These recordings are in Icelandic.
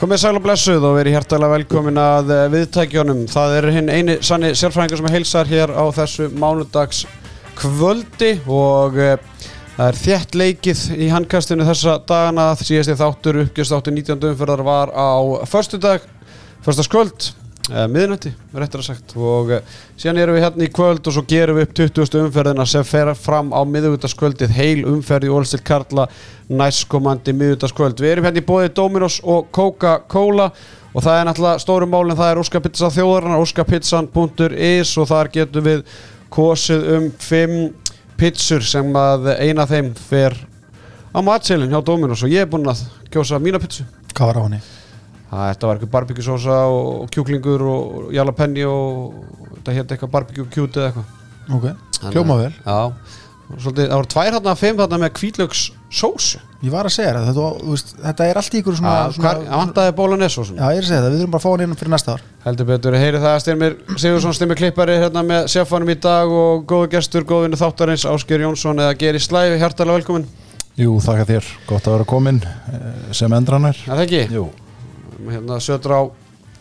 Komið sæl og blessuð og verið hjartalega velkomin að viðtækjunum. Það hinn eini sanni sérfræðingur sem heilsar hér á þessu mánudags kvöldi og það þétt leikið í handkastinu þessa dagana. Síðasti þáttur, uppgjörstáttur 19. umferðar var á föstudagskvöld, miðnætti, réttara sagt. Og síðan erum við hérna í kvöld og svo gerum við upp 20. umferðina sem fer fram á miðvikudagskvöldið, heil umferð í Úrvalsdeild karla næstkomandi miðvikudagskvöld. Við erum hérna í boði Dominos og Coca-Cola og það náttúrulega stóru málin, það óskapizza þjóðarinnar, óskapizza.is og þar getum við kosið 5 pizzur sem að eina af þeim fer á matseilin hjá Dominos og ég búinn að kjósa mína pizzu. Hvað var á henni? Þetta var eitthvað barbecue-sósa og kjúklingur og jalapeno og þetta hétt eitthvað barbecue-cute eða eitthvað. Ok, hljóma vel. Já, svolítið, það voru 2 þarna, 5 þarna með hvítlauksósu. Ég var að segja þetta allt í ykkur svona... Það vantaði bolognese-sósun. Já, ég er að segja það, við þurfum bara að fá hann inn fyrir næsta ár. Heldur betur, heyri það að Styrmir Sigurðsson, Styrmir klippari hérna með seffanum í dag og góðu gestur, góðvinur þáttarins, Ásgeir Jónsson eða Geri Slævi, hjartalega velkomin. Jú, þakka þér, gott að vera komin sem endranær. Það ekki? Jú. Hérna sötur á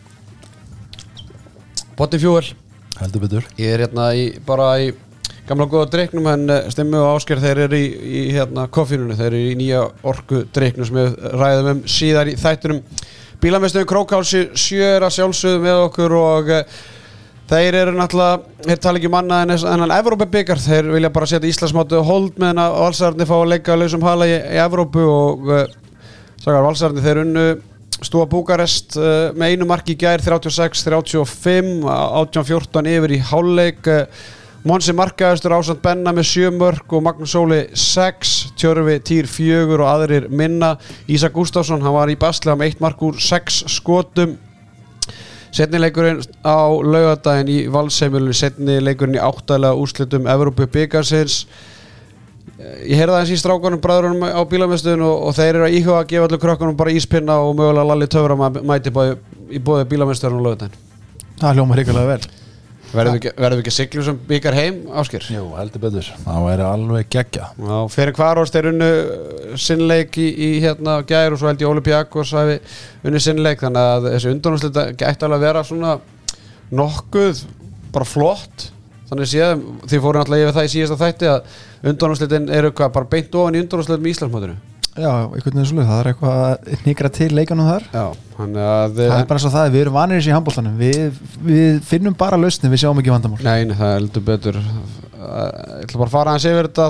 Botifjúel. Heldur betur. Ég er hérna bara í gamla góða dreiknum en Stimmi og Ásgeir þeir eru í hérna koffínunni, þeir eru í nýja orku dreiknum sem við ræðum síðar í þættunum. Bílamiðstöðin Krókhálsi 7 er að sjálfsögðu með okkur og þeir eru náttúrulega, þeir tala ekki um annað en þennan Evrópubikar, þeir vilja bara setja Íslandsmótið hold meðan að Valsararnir fá að leika lausum hala í Evrópu og sakar Valsararnir þeir unnu Stúa Búkarest með einu marki í gær 36-35, 18-14 yfir í hálfleik. Monsi markaðistur ásamt Benna með 7 mörk og Magnús Óli 6, Tjörfi Týr 4 og aðrir minna. Ísak Gústafsson, hann var í basli með 1 mark úr 6 skotum. Seinni leikurinn á laugardaginn í Valsheimilinu, seinni leikurinn í 8. úrslitum Evrópubikarsins. Ég heyrði aðeins í strákunum, bræðurunum á bílamiðstöðinu og þeir eru að íhuga að gefa allir krökkunum bara íspinna og mögulega Lalli Töfra mæti í boði bílamiðstöðinu á laugardaginn. Það hljómar hrikalega vel. Verðum við ekki siglu sem bikar heim, Ásgeir? Jú, heldur betur. Það væri alveg geggja. Já, fyrir Hvarfs þeir unnu sinnleik í hérna gær og svo held ég Olympiakos hafi unnu sinnleik, þannig að þessi undanúrslit gæti alveg að vera svona nokkuð bara flott. Þannig séð, þið fóru náttúrulega yfir það í síðasta þætti að undanúrslitin eru bara beint ofan í undanúrslitum í Íslandsmótinu. Já, einhvern veginn svolítið, það eitthvað hnikra til leikanum þar. Já, þannig að það bara svo það, við erum vanir í handboltanum, við finnum bara lausnir, við sjáum ekki vandamál. Nei, það heldur betur. Ég ætla bara að fara aðeins yfir þetta,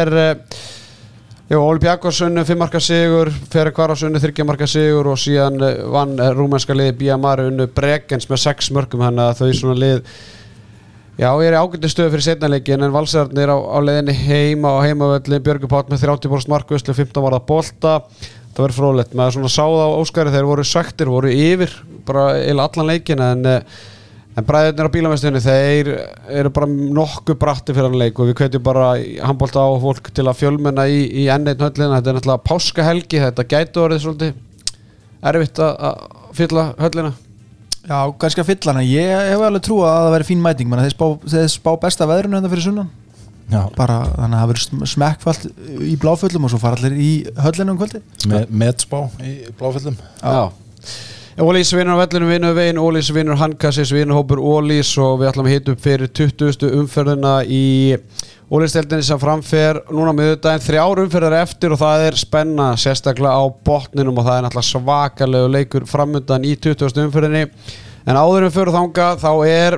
það Olympiakos unnu 5 marka sigur, Fyrir Hvarfs unnu 3 marka sigur og síðan vann rúmenska liðið Bíamari unnu Bregenz með 6 mörkum, þannig að þau svona lið já, ég er í ágætri stöðu fyrir seinna leikin en Valsararnir á leiðinni heima á heimavölli, Björgur Páll með 30% markvörslu, 15 varða bolta. Það verður fróðlegt, maður svona sáða á Óskari, þeir voru söktir, voru yfir bara eila allan leikin en bræðurnir á bílamiðstöðinni, þeir eru bara nokkuð bratti fyrir hann leik og við hvetjum bara handbolta á fólk til að fjölmenna í N1 höllina. Þetta er náttúrulega páskahelgi, þetta gæti orðið svolítið erfitt að fylla höllina. Já, kannski að fylla hana. Ég hef alveg trú að það væri fín mæting, menn þeir spá besta veðrinu þetta fyrir sunnan. Já. Bara þannig að það verður smekkfallt í Bláfjöllum og svo fara allir í höllinu kvöldi. Metspá í Bláfjöllum. Já. Ólís vinnur á vellinu, vinnur veginn, Ólís vinnur handkassis, vinnur hópur Ólís og við ætlum að hita upp fyrir 20. umferðina í Ólísdeildinni sem framfer núna miðvikudaginn, 3 umferðar eftir og það er spenna sérstaklega á botninum og það er náttúrulega svakalegu leikur framundan í 20. umferðinni. En áður við fyrir þangað þá er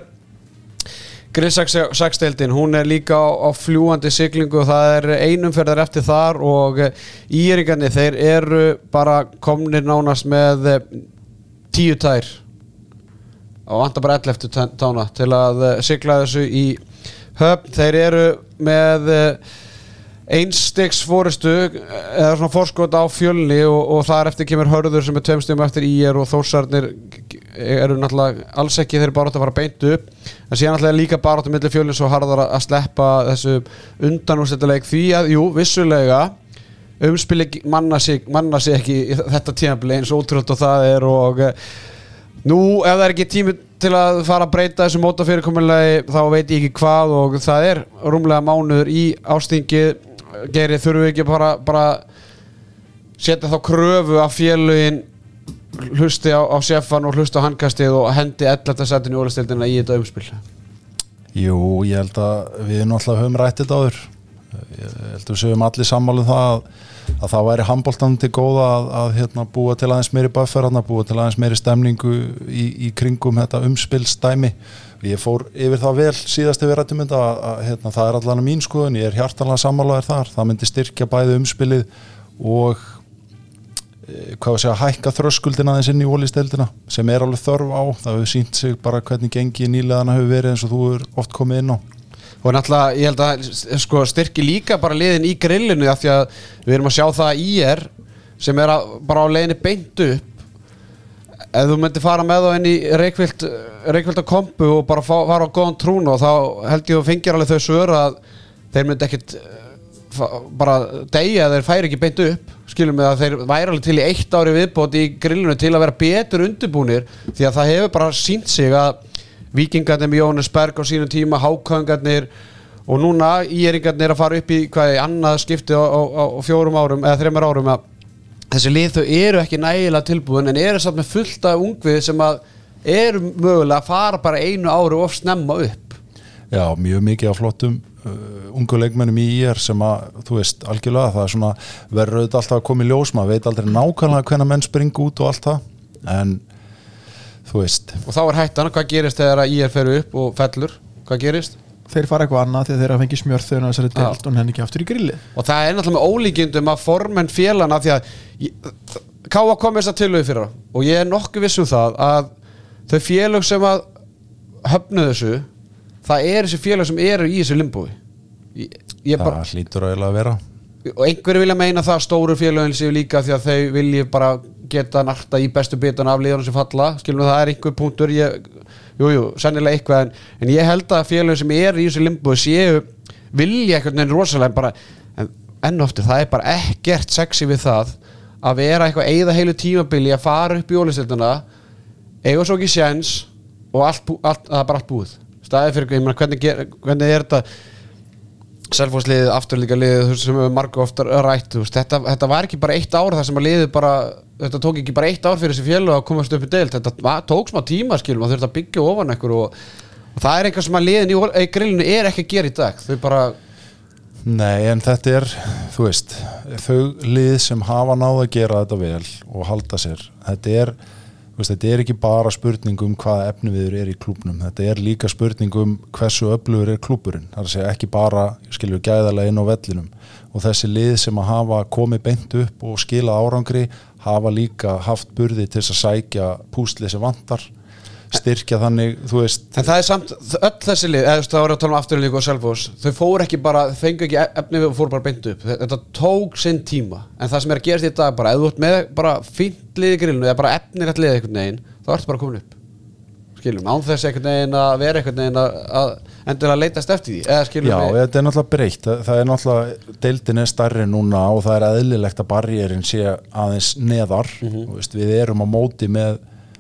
Grillsaksdeildin, hún er líka á fljúandi siglingu og það er 1 umferðar eftir þar og íringarnir þeir eru bara komnir nánast með 10 tær og vantar bara 11 tána til að sigla þessu í höfn. Þeir eru með 1 stigs forystu eða svona forskot á Fjölni og þar eftir kemur Hörður sem er 2 stigum eftir IR og Þórsarnir eru náttúrulega alls ekki, þeir eru bara átt að fara beint upp en síðan náttúrulega líka bara átt að milli Fjölni svo harðar að sleppa þessu undanúrslitaleik því að jú, vissulega umspili manna sig ekki þetta tímabili eins ótrúlega og það er og nú ef það er ekki tími til að fara að breyta þessu mótafyrirkomulagi þá veit ég ekki hvað og það er rúmlega mánuður í ástingið. Geiri, þurfum við ekki bara setja þá kröfu að félögin hlusti á Sjeffan og hlusti á handkastið og hendi 11. sætinu í Ólafsdeildina í þetta umspil? Jú, ég held að við náttúrulega höfum rætt þetta áður. Ég held að við séum allir sammála að það væri handboltan til góða að búa til aðeins meiri buffer, búa til aðeins meiri stemningu í kringum þetta umspilsdæmi. Ég fór yfir það vel síðast við rættum þetta að það er allan mín skoðun, ég er hjartanlega sammálaður þar. Það myndi styrkja bæði umspilið og hækka þröskuldina aðeins inn í Ólafsdeildina sem er alveg þörf á. Það hefur sýnt sig bara hvernig gengi nýliðana hefur verið eins og þú er oft komið inn á. Og náttúrulega, ég held að styrki líka bara liðin í grillinu af því að við erum að sjá það að IR sem er bara á leiðinni beint upp. Ef þú myndir fara með þá inn í reikvilda kompu og bara fara á góðan trún og þá held ég að fengir alveg þau svör að þeir myndi ekkit bara deyja þeir færi ekki beint upp, skilum við að þeir væri alveg til í 1 ári viðbót í grillinu til að vera betur undirbúnir því að það hefur bara sýnt sig að Víkingarnir með Jóhannes Berg á sínum tíma, Háköngarnir og núna Íringarnir að fara upp í annað skipti á 4 árum eða 3 árum að þessi lið þau eru ekki nægilega tilbúin en eru samt með fullt af ungvið sem að eru mögulega að fara bara 1 ári of snemma upp. Já, mjög mikið af flottum ungu leikmennum í IR sem að, þú veist, algjörlega það er svona, verður auðvitað alltaf að koma í ljós, maður veit aldrei nákvæmlega hvenær menn springa út og allt það, en þú veist. Og þá er hættan, hvað gerist þegar að IR fer upp og fellur? Hvað gerist? Þeir fara eitthvað annað þegar þeir að fengi smjörþöðun á þessari deild og henni ekki aftur í grillið. Og það er náttúrulega með ólíkindum að formenn félana því að Káa kom þess að tilögu fyrir og ég er nokkuð viss það að þau félög sem að höfnu þessu það er þessi félag sem eru í þessu limbói. Það hlýtur að vera. Og einhverju vilja meina það stóru félagin séu líka því að þau vilji bara geta narta í bestu bitana af liðunum sem falla. Skilum við það er einhver punktur, sennilega eitthvað en ég held að félagin sem eru í þessu limbói séu vilja eitthvað rosalega bara, en enn ofta það er bara ekkert sexy við það að vera eitthvað eyða heilu tímabili að fara upp í Ólafsdeildina, eiga svo ekki séns og það er bara allt búið. Staðið fyrir, ég meina, hvernig er þetta Selfossliðið, afturlíka liðið sem við margu oftar rætt, þetta var ekki bara 1 ár þar sem að liðið bara, þetta tók ekki bara 1 ár fyrir þessi félög að komast upp í deild, þetta tók smá tíma, skilum, það þurfti að byggja ofan ekkur og það er eitthvað sem að liðin í grillinu er ekki að gera í dag, þau bara Nei, en þetta er, þú veist, þau lið sem hafa náð að gera þetta vel og halda sér, þetta er ekki bara spurning hvaða efniviður er í klúbnum, þetta er líka spurning hversu öflugur er klúburinn, það er að segja ekki bara gæðalega inn á vellinum og þessi lið sem að hafa komið beint upp og skila árangri hafa líka haft burði til þess að sækja púslið sem vantar, styrkja þannig, þú veist. En það er samt, öll þessi lið, eða það voru að tala um Afturlíku og Selfoss, þau fóru ekki bara, fengu ekki efnivið og fóru bara beint upp, þetta tók sinn tíma, en það sem er að gerast í dag bara, ef þú ert með bara fínt lið í grillinu eða bara efnilegt lið einhvern veginn, þá ertu bara komin upp, skilum, án þess einhvern veginn að vera einhvern veginn að endilega leitast eftir því, eða skilum Já, þetta er náttúrulega breytt, það er náttúrulega, deildin er stærri núna og það er eðlilegt að barrierinn sé aðeins neðar, við erum á móti með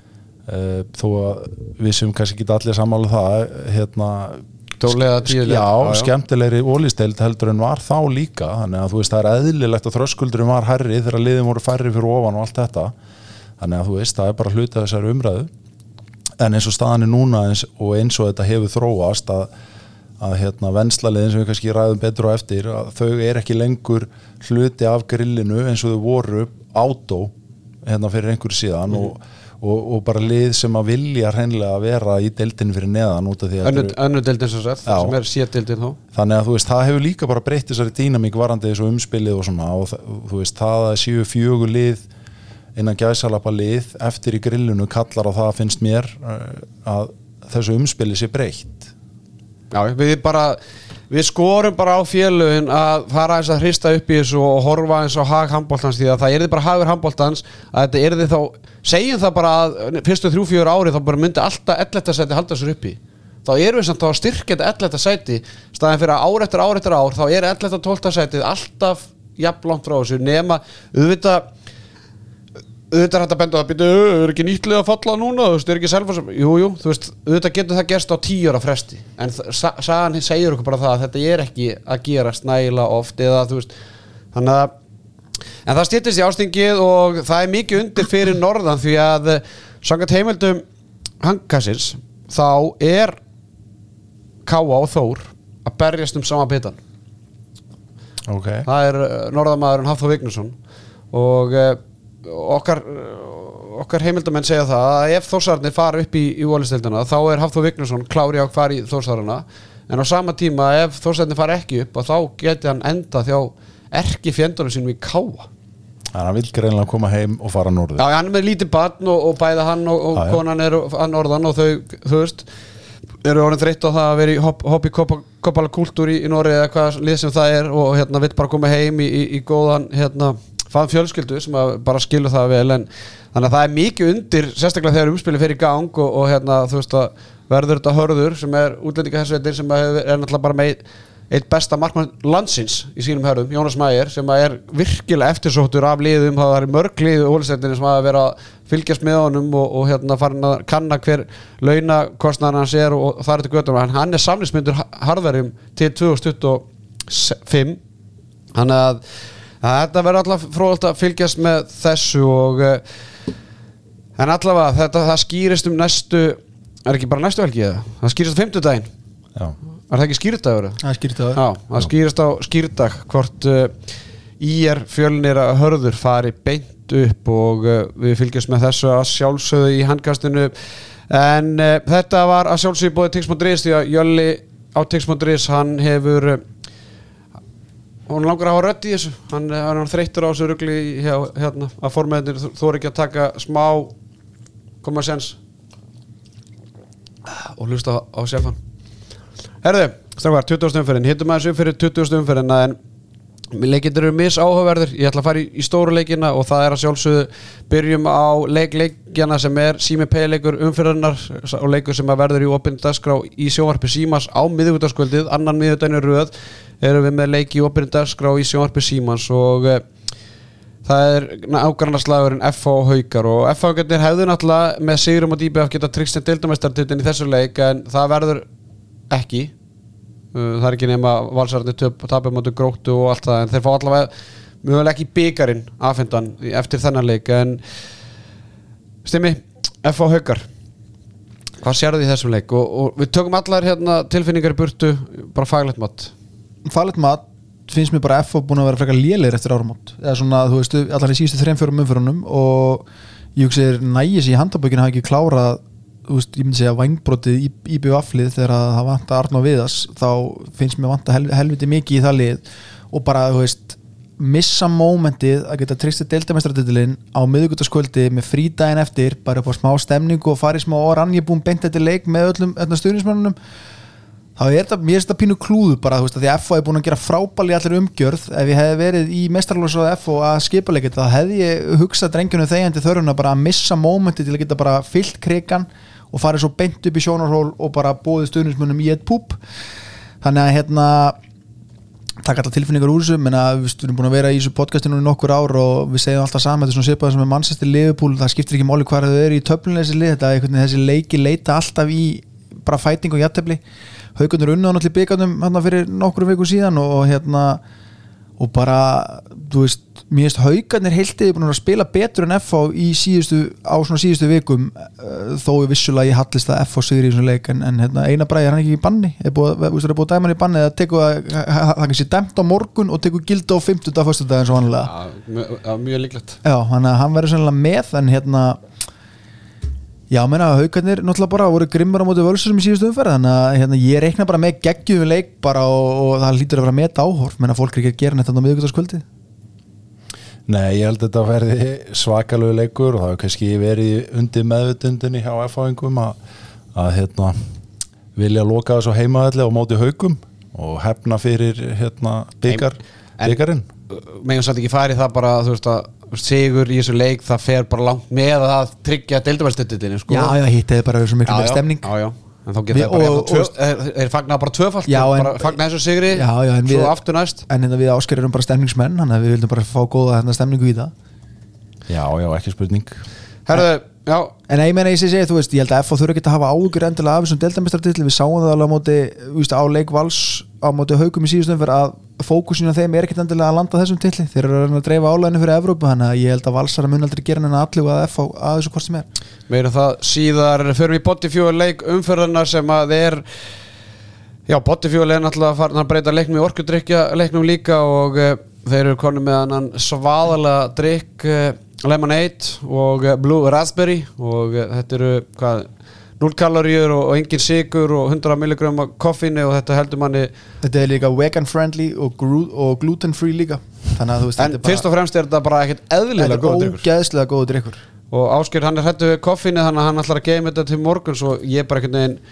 þó að við sem kannski ekki allir sammála það skemmtilegri Ólafsdeild heldur en var þá líka þannig að þú veist það er eðlilegt að þröskuldurinn var hærri þegar liðin voru færri fyrir ofan og allt þetta þannig að þú veist það er bara hluti af þessari umræðu en eins og staðan er núna eins og þetta hefur þróast að venslaliðin sem við kannski ræðum betur á eftir að þau er ekki lengur hluti af grillinu eins og þau voru átó fyrir einhverju síðan og bara lið sem að vilja hreinlega að vera í deildinu fyrir neðan út af því að önnur deildin sem er sér-deildin þá þannig að þú veist, það hefur líka bara breytt þessari dýnamík varandi þessu umspilið og svona og þú veist, það að séu 4 lið innan gæsalappa lið eftir í grillinu kallar á það finnst mér að þessu umspilið sé breytt Já, við skorum bara á félögin að fara eins að hrista upp í þessu og horfa eins á hag handboltans því að það yrði bara hagur handboltans að þetta yrði þá, segjum það bara að fyrstu 3-4 ári þá bara myndi alltaf 11. sæti halda sér upp í þá erum við samt að styrkja þetta 11. sæti staðan fyrir að ár eftir ár þá er 11. 12. sætið alltaf jafnlangt frá þessu nema auðvitað er þetta benda að er ekki nýtlega að falla núna þú veist, er ekki Selfoss jú, þú veist, auðvitað getur það gerst á 10 ára fresti en sagan segir okkur bara það að þetta er ekki að gerast nægilega oft eða þú veist, þannig að En það styttist í ástingið og það mikið undir fyrir norðan því að samkvæmt heimildum Hangassins þá Káa og Þór að berjast sama bitan. Okay. Það norðamaðurinn Hafþór Vignisson og okkar heimildamenn segja það að ef Þórsararnir fara upp í Vólisteildina þá Hafþór Vignisson klári á fara í Þórsarana en á sama tíma ef Þórsararnir fara ekki upp og þá geti hann enda þjá erkifjendunum sínum í Káa. Þannig að hann vil greinlega koma heim og fara norður. Já, hann með lítið barn og bæða hann og konan að norðan og þau veist eru orðin þreytt á það að vera í hobby kopala kultúr í Noregi eða hvað lið sem það og vill bara koma heim í góðan fann fjölskyldu sem bara skilur það vel en þannig að það mikið undir sérstaklega þegar umspili fer í gang og þú veist að verður þetta Hörður sem útlendingahersveitir sem náttúrulega bara með eitt besta markmann landsins í sínum hörðum, Jónas Mægir sem virkilega eftirsóttur af liðum, það mörg lið í Ólistendinni sem hafa verið að fylgjast með honum og farin að kanna hver launakostnaðan hans og það til göttum, en hann samningsmyndur Harðverjum til 2025 þannig að þetta verður alltaf fróðalt að fylgjast með þessu en allavega það skýrist næstu ekki bara næstu helgi eða? Það skýrist á 50-daginn. Já. Það ekki skýrdagur? Það skýrdagur. Já, það skýrist á skýrdag hvort IR Fjölnir að Hörður fari beint upp og við fylgjast með þessu að sjálfsögðu í handkastinu en þetta var að sjálfsögðu bóðið Tix.is því að Jölli á Tix.is hann hefur hún langar að hafa rödd í þessu hann þreyttur á þessu rugli að formæðinir þóri ekki að taka smá koma sens og hlusta á sefan. Herðu, strafgar, 20. umferðin hittum aðeins upp fyrir 20. umferðin en leikindir eru misáhugaverðir ég ætla að fara í stóru leikina og það að sjálfsögðu byrjum á leikjana sem Sími Pay leikur umferðarnar og leikur sem verður í opin dagskrá í sjónvarpi Símans á miðvikudagskvöldið annan miðvikudaginn í röð erum við með leik í opin dagskrá í sjónvarpi Símans og það ágrannaslagurinn FH og Haukar og FH Haukarnir hefðu náttúrulega með sigrum og DBF geta tryggst deildarmeistaratitilinn í þessu leik en það verður ekki það ekki nema valsararnir tapir móti Gróttu og allt það en þeir fá allavega mögulega ekki bikarinn afhendan eftir þennan leik en Stimmi, FH Haukar hvað sérðu í þessum leik og við tökum allar tilfinningar í burtu bara faglegt mat finnst mér bara FH búin að vera frekar lélegir eftir áramót eða svona þú veist allar í síðustu 3-4 umferðunum og ég hugsi nægis í handabökinu hafa ekki klárað þú veist, ég myndi segja vængbrotið í BVF-lið þegar það vantar Arnór Viðars þá finnst mér vanta helviti mikið í það lið og bara, þú veist missa mómentið að geta tryggt deildarmeistaratitilinn á miðvikudagskvöldi með frídaginn eftir, bara upp á smá stemningu og farið smá orðan, ég er búin beint eftir leik með öllum stuðningsmönnunum þá mér þetta pínu klúðu bara, þú veist, að því að FH er búin að gera frábæli allir umgjörð ef ég hefði verið í meistaralóðsráði FH að skipuleika þetta, þá hefði ég hugsað drengjunum þegjandi þörfuna bara að missa mómentið til að geta bara fyllt krigan og farið svo beint upp í sjónarhól og bara bóðið stuðningsmönnum í eitt púp þannig að taka alltaf tilfinningar úr þessu menna við erum búin að vera í þessu podcastinu í nokkur ár og við segjum alltaf saman þetta er svona svipað sem er Manchester Liverpool það skiptir ekki máli hvað þau eru í töflunni þessi lið þetta er þessi leiki leita alltaf í bara fæting og jafntefli Haukarnir unnu á náttúrulega bikarnum fyrir nokkrum vikum síðan og bara þú veist mér finnst Haukarnir heiltið búin að spila betur en FH í síðustu vikum þó vissulega ég hallist að FH sigri í þessum leik en Einar Bragi hann ekki í banni er búið að dæma hann í banni eða það kannski dæmt á morgun og tekur gildi á 50. föstudag eins og vanlega mjög líklegt já, hann verður sennilega með en já, meina Haukarnir náttúrulega bara voru grimmur á móti Völsurum í síðustu umferð þannig að ég reikna bara með geggjum leik bara og það lítur að vera með áhorf menna fólk ekki að gera þetta á miðvikudagskvöldi Nei, ég held að þetta verði svakalegu leikur og það hefur kannski verið undir meðvutundinni hjá F-fáingum að vilja loka þessu heimaðalli á móti Haukum og hefna fyrir bikarinn megum samt ekki farið það bara þú veist að sigur í þessu leik það fer bara langt með að tryggja deildarmeistaratitilinn sko. Já, hitt hefði bara verið svo miklu meira stemning Já, en þá geta þeir fagnar bara tvöfalt bara fagnar þessu sigri svo aftur næst en við Ásgeir erum bara stemningsmenn þannig að við vildum bara fá góða stemningu í það Já, ekki spurning Herðu, já En ég meina þú veist, ég held að FH þurfa ekki að hafa áhugur endilega af þessum deildarmeistaratitil við sáum það alveg á móti á leik Vals á móti Haukum í síðustu umferð að fókusinu á þeim ekkert endilega að landa þessum titli, þeir eru að dreifa álæðinu fyrir Evrópu, þannig að ég held að Valsara mun aldrei gera en allir að F að þessu hvort sem Meira það síðar fyrir við Bottifjúl leik umferðarnar sem að þeir Bottifjúl náttúrulega farin að breyta leiknum í orkudrykkja leiknum líka og þeir eru konum með annan svaðalega drykk Lemonade og Blue Raspberry og þetta eru 0 kaloríur og engin sykur og 100 milligram af koffíni og þetta heldur manni. Þetta líka vegan friendly og gluten free líka, þannig að þú veist en fyrst og fremst þetta bara ekkert eðlilega góð drykkur. Þetta ógeðslega góð drykkur og Ásgeir hann hræddur við koffíni þannig að hann ætlar að geyma þetta til morguns og ég bara einhvern veginn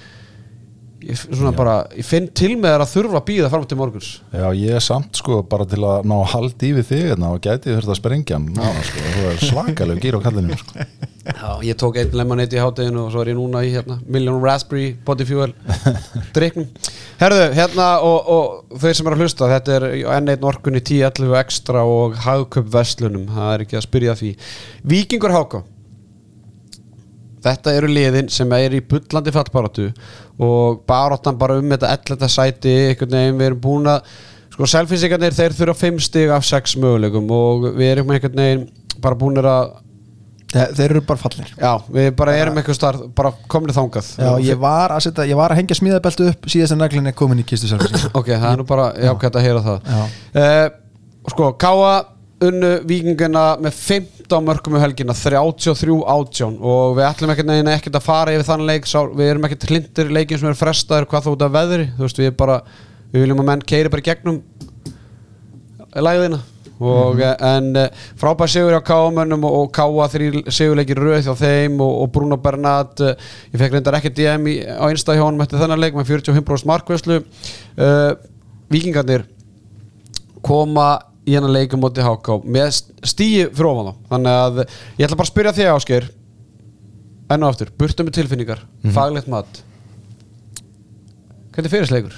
ég finn til með þér að þurfa að bíða fram til morguns. Já, ég samt sko bara til að ná haldi í við þig og gæti þurft að sprengja hann sko, þú er svakalega gýr á kallinu sko. Já, ég tók einn lemonade í hádeginu og svo er ég núna í Million Raspberry Bottifjúl drikknum. Herðu, og þeir sem eru að hlusta, þetta er N1 orkunni 10-11 extra og Hagkaup verslunum, það er ekki að spyrja því. Víkingur HK, þetta eru liðin sem er í bullandi fallbaráttu og baráttan bara þetta 11. sæti einhvern veginn, við erum búin að sko selfisíkarnir þeir þurfa 5 stig af 6 möguleikum og við erum einhvern veginn bara búin að þeir eru bara fallir. Já, við bara erum eitthvað starf, bara komnir þangað. Já, ég var að hengja smíðabeltu upp síðast en neglinni komin í kistu selfisíkar. Ok, það er nú bara jákvæmt að heyra það. Sko, Káa unnu Víkinguna með 15 mörkum um helgina 33-18 og við ætlum ekkert að fara yfir þann leik, við erum ekkert hlindir leikin sem eru frestaðir hvað þá út af veðri, þú veist við viljum að menn keyri bara gegnum lægðina og en frábær sigur á Káamönnum og Káa 3 sigurleikir röð hjá þeim og Bruno Bernat ég fekk reyndar ekki DM á Insta hjá honum eftir þennan leik með 45% markvæslu. Víkingarnir koma í hennar leikum móti HK með stíi fyrir ofan þá, þannig að ég ætla bara að spyrja þig Ásgeir enn og aftur, burtu með tilfinningar faglegt mat hvernig fyrir leikur?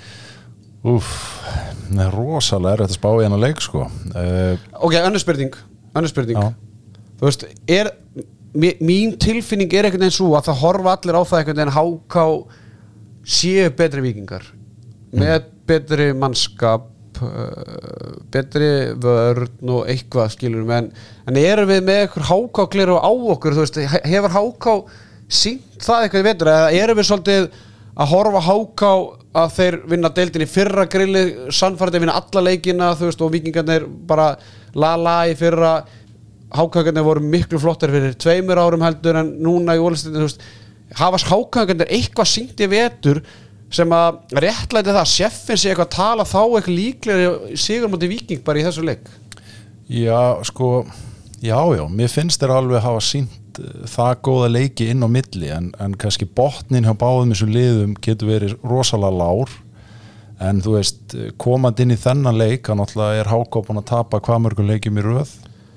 Það er rosalega erfitt að spá í hennar leik sko. Ok, önnur spurning þú veist, mín tilfinning er einhvern veginn svo að það horfa allir á það einhvern veginn HK séu betri Víkingar með betri mannskap betri vörn og eitthvað skilur en erum við með eitthvað HK-gleru á okkur, þú veist, hefur HK sýnt það eitthvað í vetur eða erum við svolítið að horfa HK að þeir vinna deildin í fyrra grilli sannfærandi að vinna alla leikina þú veist og Víkingarnir bara í fyrra HK-garnir voru miklu flottar fyrir 2 árum heldur en núna í úrvalsdeildinni þú veist hafa HK-garnir eitthvað sýnt í vetur sem að réttlæti það sjeffin sé eitthvað að tala þá eitthvað líklega sigur móti Víking bara í þessu leik. Já, sko já, mér finnst þeir alveg hafa sýnt það góða leiki inn á milli en kannski botnin hjá báðum þessum liðum getur verið rosalega lár en þú veist, komand inn í þennan leik að náttúrulega er HK búin að tapa hvað mörgum leikjum í röð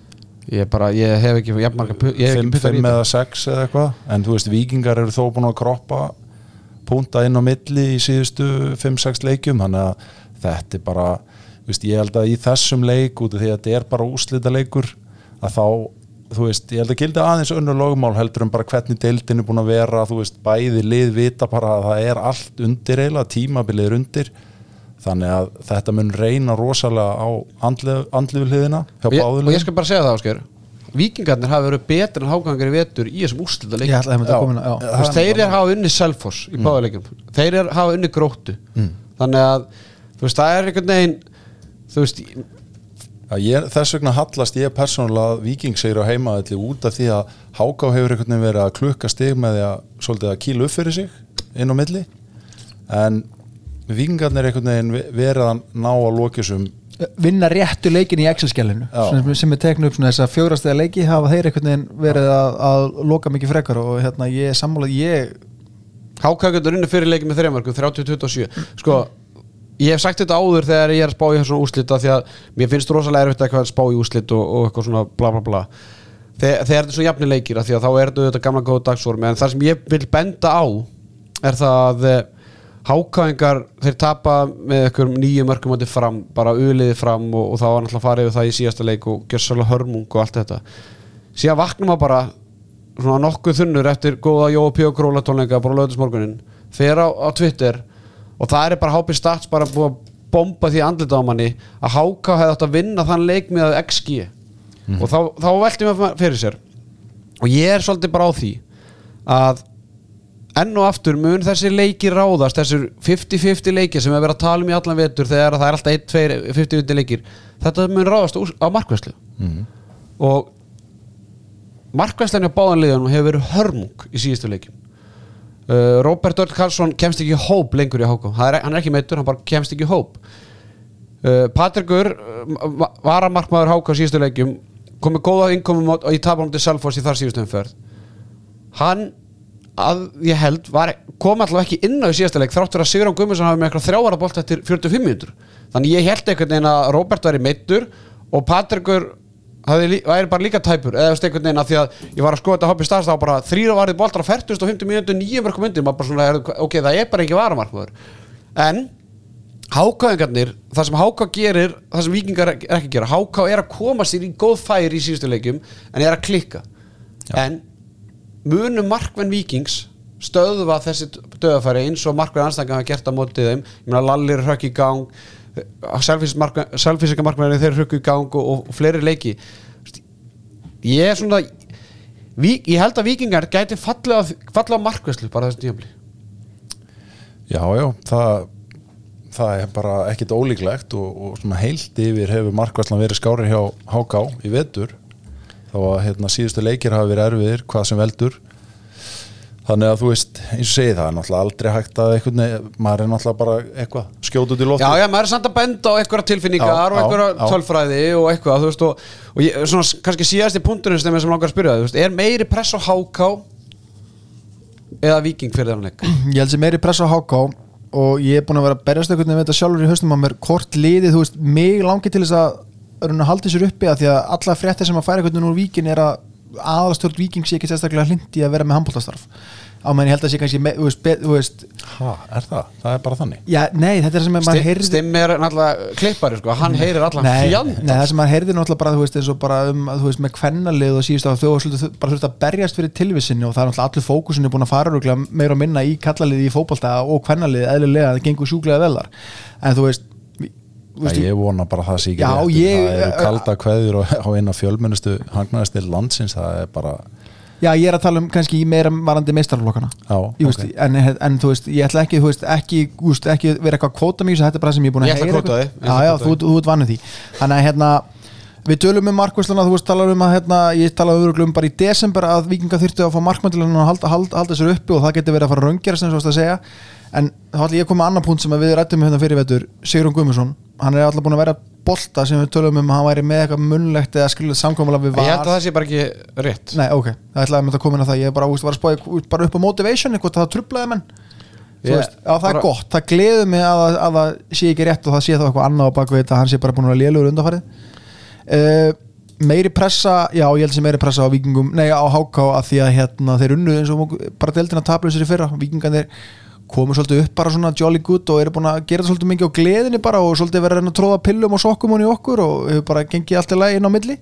ég hef ekki jafnmarga 5 eða 6 eða eitthvað en þú veist, Víkingar eru þó búin að kroppa punta inn á milli í síðustu 5-6 leikjum, þannig að þetta er bara, veist, ég held að í þessum leik út af því að þetta er bara úrslita leikur að þá, þú veist, ég held að gildi aðeins önnur lögmál heldur bara hvernig deildin er búin að vera, þú veist, bæði lið vita bara að það er allt undir eiginlega, tímabilið er undir þannig að þetta mun reyna rosalega á andlegu hliðina hjá báðu og ég skal bara segja það Ásgeir Víkingarnir hafa verið betri en HK-garnir í vetur í þessum úrslita leikjum. Ég ætla að það koma inn. Þeir hafa unnið Selfoss í báðuleikjum. Þeir hafa unnið Gróttu. Þannig að þú veist það er einhvern veginn þú veist þess vegna hallast ég persónulega Víking segir á heimavelli út af því að HK hefur einhvern veginn verið að klukka stig með því að svolítið að kýla upp fyrir sig inn á milli en Víkingarnir einhvern veginn verið að ná að lokjusum vinna réttu leikin í Excel-skjælinu sem er teknu upp svona þess að 4 stiga leiki hafa þeir einhvern veginn verið að loka mikið frekar og ég sammálað HK-garnir unni fyrir leiki með 3 mörkum 30-27 sko, ég hef sagt þetta áður þegar ég er að spá í svona úrslita því að mér finnst rosalega erfitt eitthvað að spá í úrslit og eitthvað svona bla bla bla þegar þetta er svo jafni leikir því að þá er þetta gamla góða dagsformi en það sem ég vil benda á er það að HK-ingar, þeir tapa með einhverjum 9 mörkum átti fram, bara uliði fram og það var náttúrulega að fara yfir það í síðasta leik og gjörsamlega hörmung og allt þetta síðan vaknum maður bara svona nokkuð þunnur eftir góða Jóa P. og Gróla tónleika bara lögðismorgunin, fer á Twitter og það bara HB Stats bara búið að bomba því andlita á manni að HK hefði átt að vinna þann leik með XG og þá velti mér fyrir sér og ég svolítið bara á því að enn og aftur mun þessi leiki ráðast, þessir 50-50 leikir sem við verið að tala í allan vetur þegar það alltaf 1-2 50-50 leikir, þetta mun ráðast á markværslu og markværslan á báðan liðunum hefur verið hörmung í síðustu leikim. Róbert Örn Karlsson kemst ekki í hóp lengur í HK, hann ekki meiddur, hann bara kemst ekki í hóp. Patrikur varamarkmaður HK síðustu leikjum komið góða innkomum í tapum til Selfoss í þar síðustu umferð. Hann ég held kom allavega ekki inn á í síðasta leik þráttur að Sigurjón Guðmundsson hafi með eitthvað 3 ára eftir 45 mínútur. Þannig ég held einhvern veginn að Róbert væri meiddur og Patrikur væri bara líka tæpur eða einhvern veginn að því að ég var að skoða þetta HB Stats þá bara 3 varðið boltar á 40 og 50 mínútur 9 mörgum undir, maður bara svona ok, það bara ekki varamarkmaður. En HK-ingarnir, það sem HK gerir það sem Víkingar ekki gera, HK að koma sér í góð færi í síðustu leikjum en að klikka. En munu markmenn Víkings stöðva þessi döðafæri eins og markmenn andstæðingar hafa gert á móti þeim. Ég meina Lallir hrökk í gang, selfísika markmenn þeir hrökk í gang og fleiri leiki. Ég svona ég held að Víkingar gæti falla á markværslu bara þessu tímabili. Já, það bara ekkit ólíklegt og svona heilt yfir hefur markværslan verið skári hjá HK í vetur. Þá að síðustu leikir hafa verið erfiðir hvað sem veldur. Þannig að þú veist, eins og segi það náttúrulega aldrei hægt að maður náttúrulega bara eitthvað skjóta út í lofti. Já, maður samt að benda á einhverja tilfinningar og einhverja tölfræði og eitthvað, þú veist, og ég, svona kannski síðasti punkturinn sem langar að spyrja það, þú veist, meiri press á HK eða Víking fyrir þannig leik? Ég held sem meiri press á HK og ég búin að vera að berjast einhvern veginn með þetta sjálfur í haustum á mér, hvort liðið, þú veist, mig langi til þess að halda sér uppi að því að alla fréttir sem að færa einhvern veginn úr Víkin að aðalstjórn Víkings sé ekki sérstaklega hlindi að vera með handboltastarf á meðan ég held að sé kannski þú veist það bara þannig? Já, nei, þetta sem maður heyrði Stimmi náttúrulega klippari, sko, hann heyrir allan fjand. Nei, það sem maður heyrði náttúrulega bara, þú veist, eins og bara þú veist, með kvennalið og síðust að þau bara þurft að berjast fyrir tilvissinni og það náttúrulega allir fókusin búin að fara meira og minna í kallaliði í fótbolta og kvennaliði eðlilega, það gengur sjúklega velar en þú veist ég vona bara það sé ekki rétt. Það eru kalda kveður á eina fjölmennustu hagnaðastil landsins, það bara Já, ég að tala kannski meira varandi meistaraflokkana. Okay. En þú veist, ég ætla ekki, þú veist, ekki vera eitthvað kvóta mig, þetta bara sem ég er búin að heyra. Ég ætla að kvóta þig. Já, þú ert vanið því. Þannig að við tölum markvæsluna, þú veist, talar ég talaði bara í desember að Víkingar þyrftu að fá markmann að halda sér uppi og það getur verið að fara að raungerast eins og að segja. En þá ætla ég að koma að annar punkt sem við ræddum fyrir vetur, Sigurjón Guðmundsson, hann alltaf búin að vera bolta sem við tölum að hann væri með eitthvað munnlegt eða skriflega samkomulega við VAR. Ég held að það sé bara ekki rétt. Nei, ok, það ætlaði að koma inn á það, ég bara var að spáði bara upp á motivation, eitthvað það truflaði menn. Það er gott, það gleður mig að það sé ekki rétt og það sé þá eitthvað annað á baku þetta, hann sé bara búin að vera lélugur undanfarið. Meiri pressa, já ég held sem meiri pressa á Víkingum, á HK að því að þeir unnu eins og bara deildina taplausir í fyrra, Víkingarnir komu svolítið upp bara svona jolly good og eru búin að gera svolítið mikið á gleðinni bara og svolítið verið að reyna að tróða pillum og sokkum hún í okkur og hefur bara gengið allt í lagi inn á milli.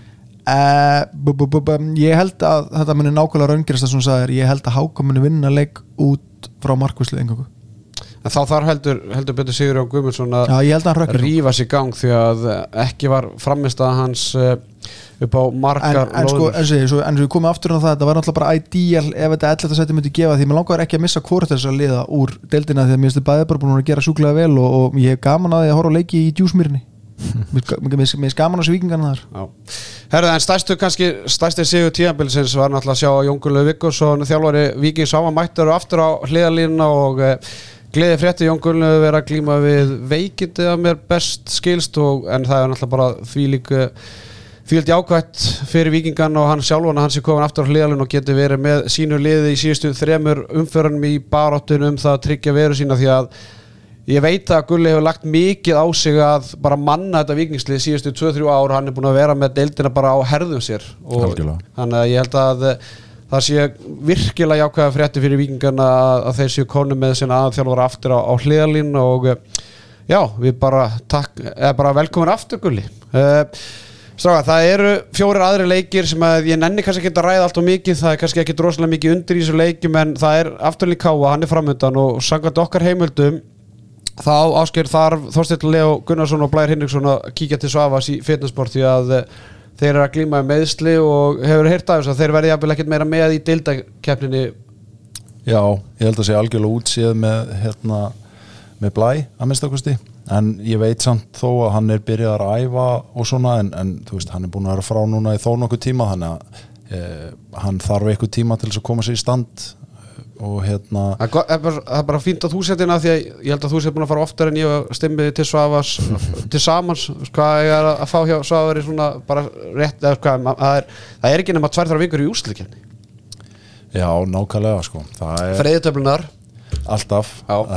Ég held að þetta muni nákvæmlega raungerast það sem sagðir, ég held að HK muni vinna leik út frá markværslu eingöngu. En þá þarf heldur betur Sigurjón Guðmundsson að rífa sig í gang því að ekki var frammistaða hans upp á margar lóður. En svo við komum aftur á það, þetta var náttúrulega bara ideal ef þetta 11. sæti myndi gefa því mér langar ekki að missa hvort þess að liða úr deildina því að mér finnst bæði bara búin að gera sjúklega vel og ég hef gaman að því að horfa á leiki í djúsmýrni. Mér finnst gaman að þessu Víkingarna þar. Herðu, en stærsti sigur tímabilsins var náttúrulega að sjá að Jón Gunnlaugur Viggósson þjálfari Víkings var mættur aftur á hliðarlínuna og gleði frétti Jón Gunnlaugur vera að glíma við veikindi að mér best skilst en það er náttúrulega bara því jákvætt fyrir Víkingan og hann sjálfan að hann sé komin aftur á hliðarlínu og geti verið með sínu liði í síðustu 3 umferðunum í baráttunum það að tryggja veru sína því að ég veit að Gulli hefur lagt mikið á sig að bara manna þetta Víkingslið síðustu 2-3 ár, hann er búin að vera með deildina bara á herðum sér og þannig að ég held að það sé virkilega jákvæða frétti fyrir Víkingarna að þeir séu konum með sinna aðþjálfara aftur á hliðarlínu og já, við bara velkomin aftur Gulli. Stráka, það eru 4 aðri leikir sem að ég nenni kannski ekki að ræða allt og mikið, það er kannski ekki droslega mikið undir í þessu leikjum en það er afturlík Káa, hann er framöndan og samkvæmt okkar heimildum þá Ásgeir þarf Þorsteinn Leó Gunnarsson og Blær Hinriksson að kíkja til Svavas í fitnessport því að þeir eru að glíma með meiðsli og hefur heyrt af þess að þeir verði jafnvel ekkert meira með í deildakeppninni. Já, ég held að sé algjörlega útséð með Blæ að minnstakosti, en ég veit samt þó að hann byrjað að æfa og svona, en þú veist, hann búin að vera frá núna í þó nokkuð tíma, þannig að hann þarf eitthvað tíma til þess að koma sér í stand og Það er bara fínt að þú setjina því að ég held að þú set búin að fara oftar en ég að stimmi til Svavas til samans, hvað ég er að fá hjá Svavari svona bara rétt eða hvað, það er ekki nema 2-3 vikur í úrslitakefni. Já, nákvæmlega sko. Freyðutöflunar alltaf,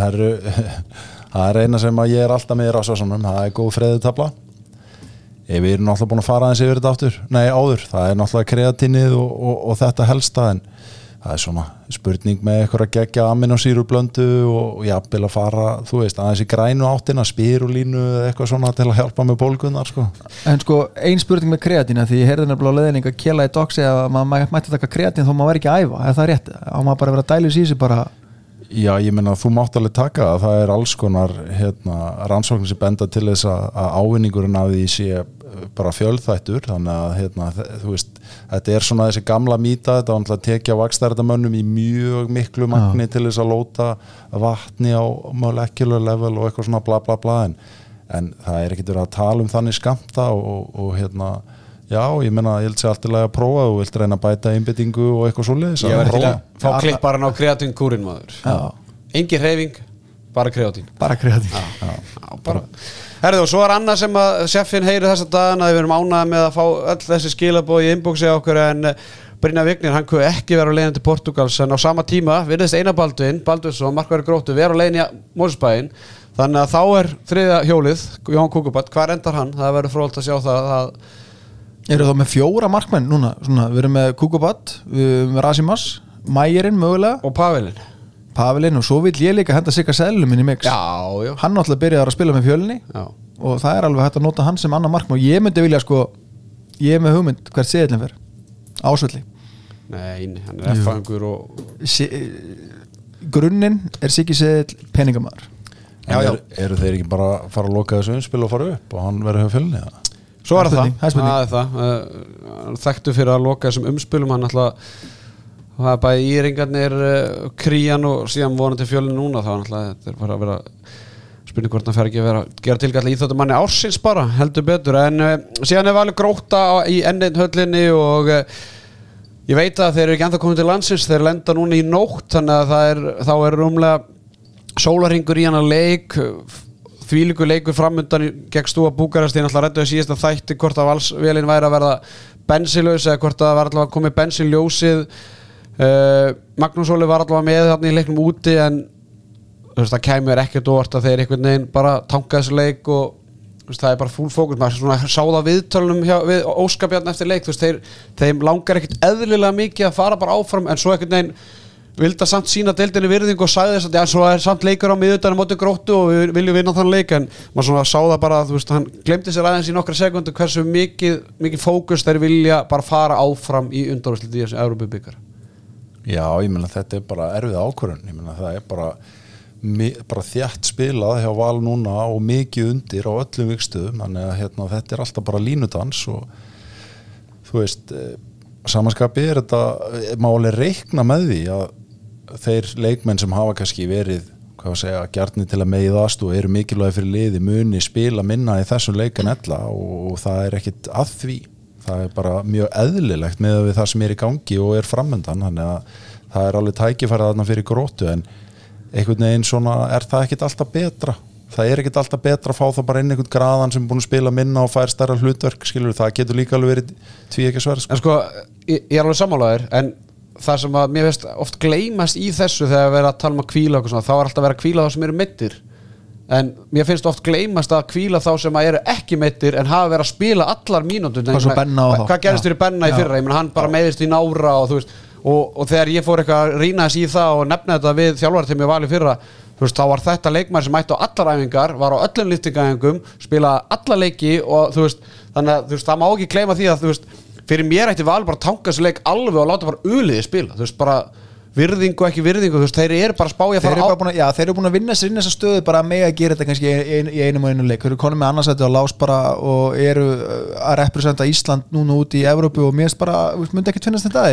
það er eina sem að ég er alltaf með í Rasvarssonum, það er góð freyðutöfla. Við erum náttúrulega búin að fara aðeins yfir þetta áður, það er náttúrulega kreatinið og þetta helsta, en það er svona spurning með eitthvað að gegja aminosýrublöndu og jafnvel að fara, þú veist, aðeins í grænu áttina, spirulínu eða eitthvað svona til að hjálpa með bólgunar sko. En sko, ein spurning með kreatína, því ég heyrði nefnilega á leiðning að Kela í Doxi að maður mætti taka kreatín þó maður væri ekki að æfa, er það rétt? Á maður bara að vera dæljus í sig bara? Já, ég meina þú mátt alveg taka það er alls konar rannsóknir sem benda til þess að ávinningurinn af því sé bara fjölþættur, þannig að þú veist, þetta er svona þessi gamla mýta, þetta var náttúrulega að tekja vaxstærðamönnum í mjög miklu magni til þess að lóta vatni á molecular level og eitthvað svona bla bla bla, en það er ekkert verið að tala um þannig skammta og já, ég meina, ég held sér alltaf að prófa og vilt reyna að bæta einbyttingu og eitthvað svoleiðis. Ég verði til að fá klipparan á kreatínkúrin maður. Engin hreyfing, bara kreatín. Bara kreatín. Já, bara. Herðu, og svo er annað sem að chefinn heyri þessa dagana, við erum ánægðir með að fá öll þessi skilaboð í inboxi á okkur, en Brynjar Vignir, hann kunne ekki vera á leiðin til Portúgals, en á sama tíma virðist Einar Baldvinsson, markverðir Gróttu, vera á leiðin í Mosfellsbæinn, þannig að þá er þriðja hjólið, Jón Kukubat, hvar endar hann? Það verður fróðlegt að sjá það. Eru þá með 4 markmenn núna, svona, við erum með Kukubat, við erum með Rasimas, Mæjerinn mögulega og Pavelin, og svo vil ég líka henda Sigga Selum inn í mix. Já. Hann náttúrulega byrjaði að spila með Fjölni og það er alveg hægt að nota hann sem annar markmann og ég myndi vilja sko, ég er með hugmynd hvert seðilin fer, Ásvelli. Nei, hann er F-fangur og grunninn er Siggi Seðil peningamæður. Já. Eru þeir ekki bara að fara að loka þessu umspil og fara upp og hann verður hjá Fjölni það? Svo er það þekktu fyrir að loka þessum umspilum, hann alltaf það er bæði íringarnir, Krían og síðan vonandi Fjölni núna, þá þetta er bara að vera spurning hvort hann fer ekki að vera gera tilgalla íþjóttumanni ársins bara, heldur betur, en síðan valið Grótta í N1-höllinni og ég veit að þeir eru ekki ennþá komið til landsins, þeir lenda núna í nótt, þannig að þá er rúmlega sólarhringur í hana leik, þvílíkur leikur framundan gegn Stúa Búkarest, ég náttúrulega reddu síðasta þætti hvort að valsvélin væri að verða bensinlaus eða hvort að það var allavega komið bensinljósið. Magnús Óli var allavega með þarna í leiknum úti, en það kæmur ekkert óvart að þeir einhvern veginn bara tanka þessu leik og það er bara full fókus, maður svona sáða viðtölunum við Óskabjarn eftir leik, þeim langar ekkert eðlilega mikið að fara bara áfram, en svo einhvern veginn vildi að samt sína deildinni virðingu og sagði þess að svo er samt leikur á miðvikudag móti Gróttu og við viljum vinna þann leik, en maður svona sá það bara, hann glemdi sér aðeins í nokkra sekundu hversu mikið fókus þeir vilja bara fara áfram í undanúrslit í þessu Evrópubikar. Já, ég meina þetta er bara erfið ákvörðun, ég meina það er bara þétt spilað hjá Val núna og mikið undir á öllum vikstöðum, þannig að þetta er alltaf bara línudans og þú veist, samanskapi er þetta máli reikna með því að þeir leikmenn sem hafa kannski verið gjarnir til að meiðast og eru mikilvægi fyrir liði muni spila minna í þessum leik en ella og það er ekkit að því, það er bara mjög eðlilegt með við það sem er í gangi og er framöndan, þannig að það er alveg tækifærið þarna fyrir Gróttu, en einhvern veginn svona er það ekkit alltaf betra, það er ekkit alltaf betra að fá það bara inn einhvern graðan sem er búin að spila minna og fær stærra hlutverk, skilur, það getur líka alveg verið tvíekisverð sko. En sko, ég er alveg sammálaður, en það sem að mér veist oft gleymast í þessu þegar við erum að tala um að hvíla og svona, þá er alltaf að vera að hvíla þá sem eru meiddir, en mér finnst oft gleymast að hvíla þá sem að eru ekki meiddir en hafa verið að spila allar mínútur. Hvað gerist fyrir Benna í fyrra? Ég meina, hann bara meiðist í nára og þú veist, og þegar ég fór eitthvað að rýna þess í það og nefna þetta við þjálfarteimi og Val í fyrra, þú veist, þá var þetta leikmaður sem mætti á allar æfingar, var á öllum lyftingaæfingum, spilaði alla leiki og þú veist, þannig að þú veist, það má ekki gleyma því að þú veist, fyrir mér ætti Val bara að tanka þessu leik alveg og láta bara uliði spila, þú veist, bara virðingu ekki virðingu, þú veist, þeir eru bara spája að fara þeir eru búin að vinna sér inn þessa stöðu bara með að gera þetta kannski í einum og einu leik, þeir eru konum með annarsætti á lás bara og eru að representa Ísland núna út í Evrópu og mér bara, myndi ekki tvinnast þetta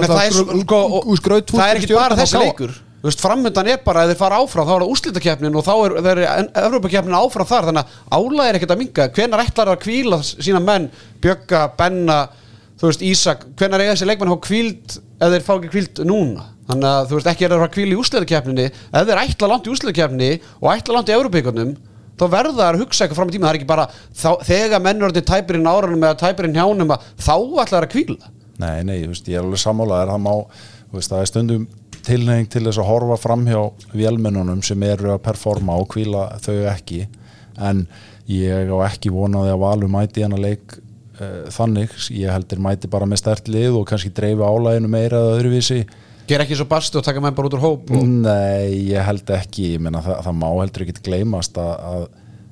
það er ekki bara þessi leikur, þú veist, framöndan bara að þeir fara áfram, þá er það úrslitakeppnin og þá er Evrópukeppnin áfram þar, þannig að álag er ekkert að minnka, hvenær ætlar að hvíla sína menn, Bjögga, Benna, þú veist, Ísak, hvenær eiga þessi leikmenn hafa hvíld ef þeir fá ekki hvíld núna, þannig að þú veist, ekki er það að hvíla í úrslitakeppninni, ef þeir ætla langt í úrslitakeppninni og ætla langt í Evrópubikarnum, þá verða það að hugsa eitthvað fram í tíma, það er ekki bara þegar menn eru til tæpirinn áranum eða tæpirinn hjánum að þá ætla það að hvíla. Nei, þú veist, ég er alveg sammálaður, það má, þú veist, það er stundum tilhneiging til þess að horfa framhjá vélmennunum sem eru að performa og hvíla þau ekki, en ég á ekki vonaði að Valur mæti hana leik þannig, ég heldur mæti bara með sterkt lið og kannski dreifi álæginu meira eða öðruvísi. Ger ekki svo basti og taka menn bara út úr hóp Nei, ég held ekki, ég meina það má heldur ekki gleymast að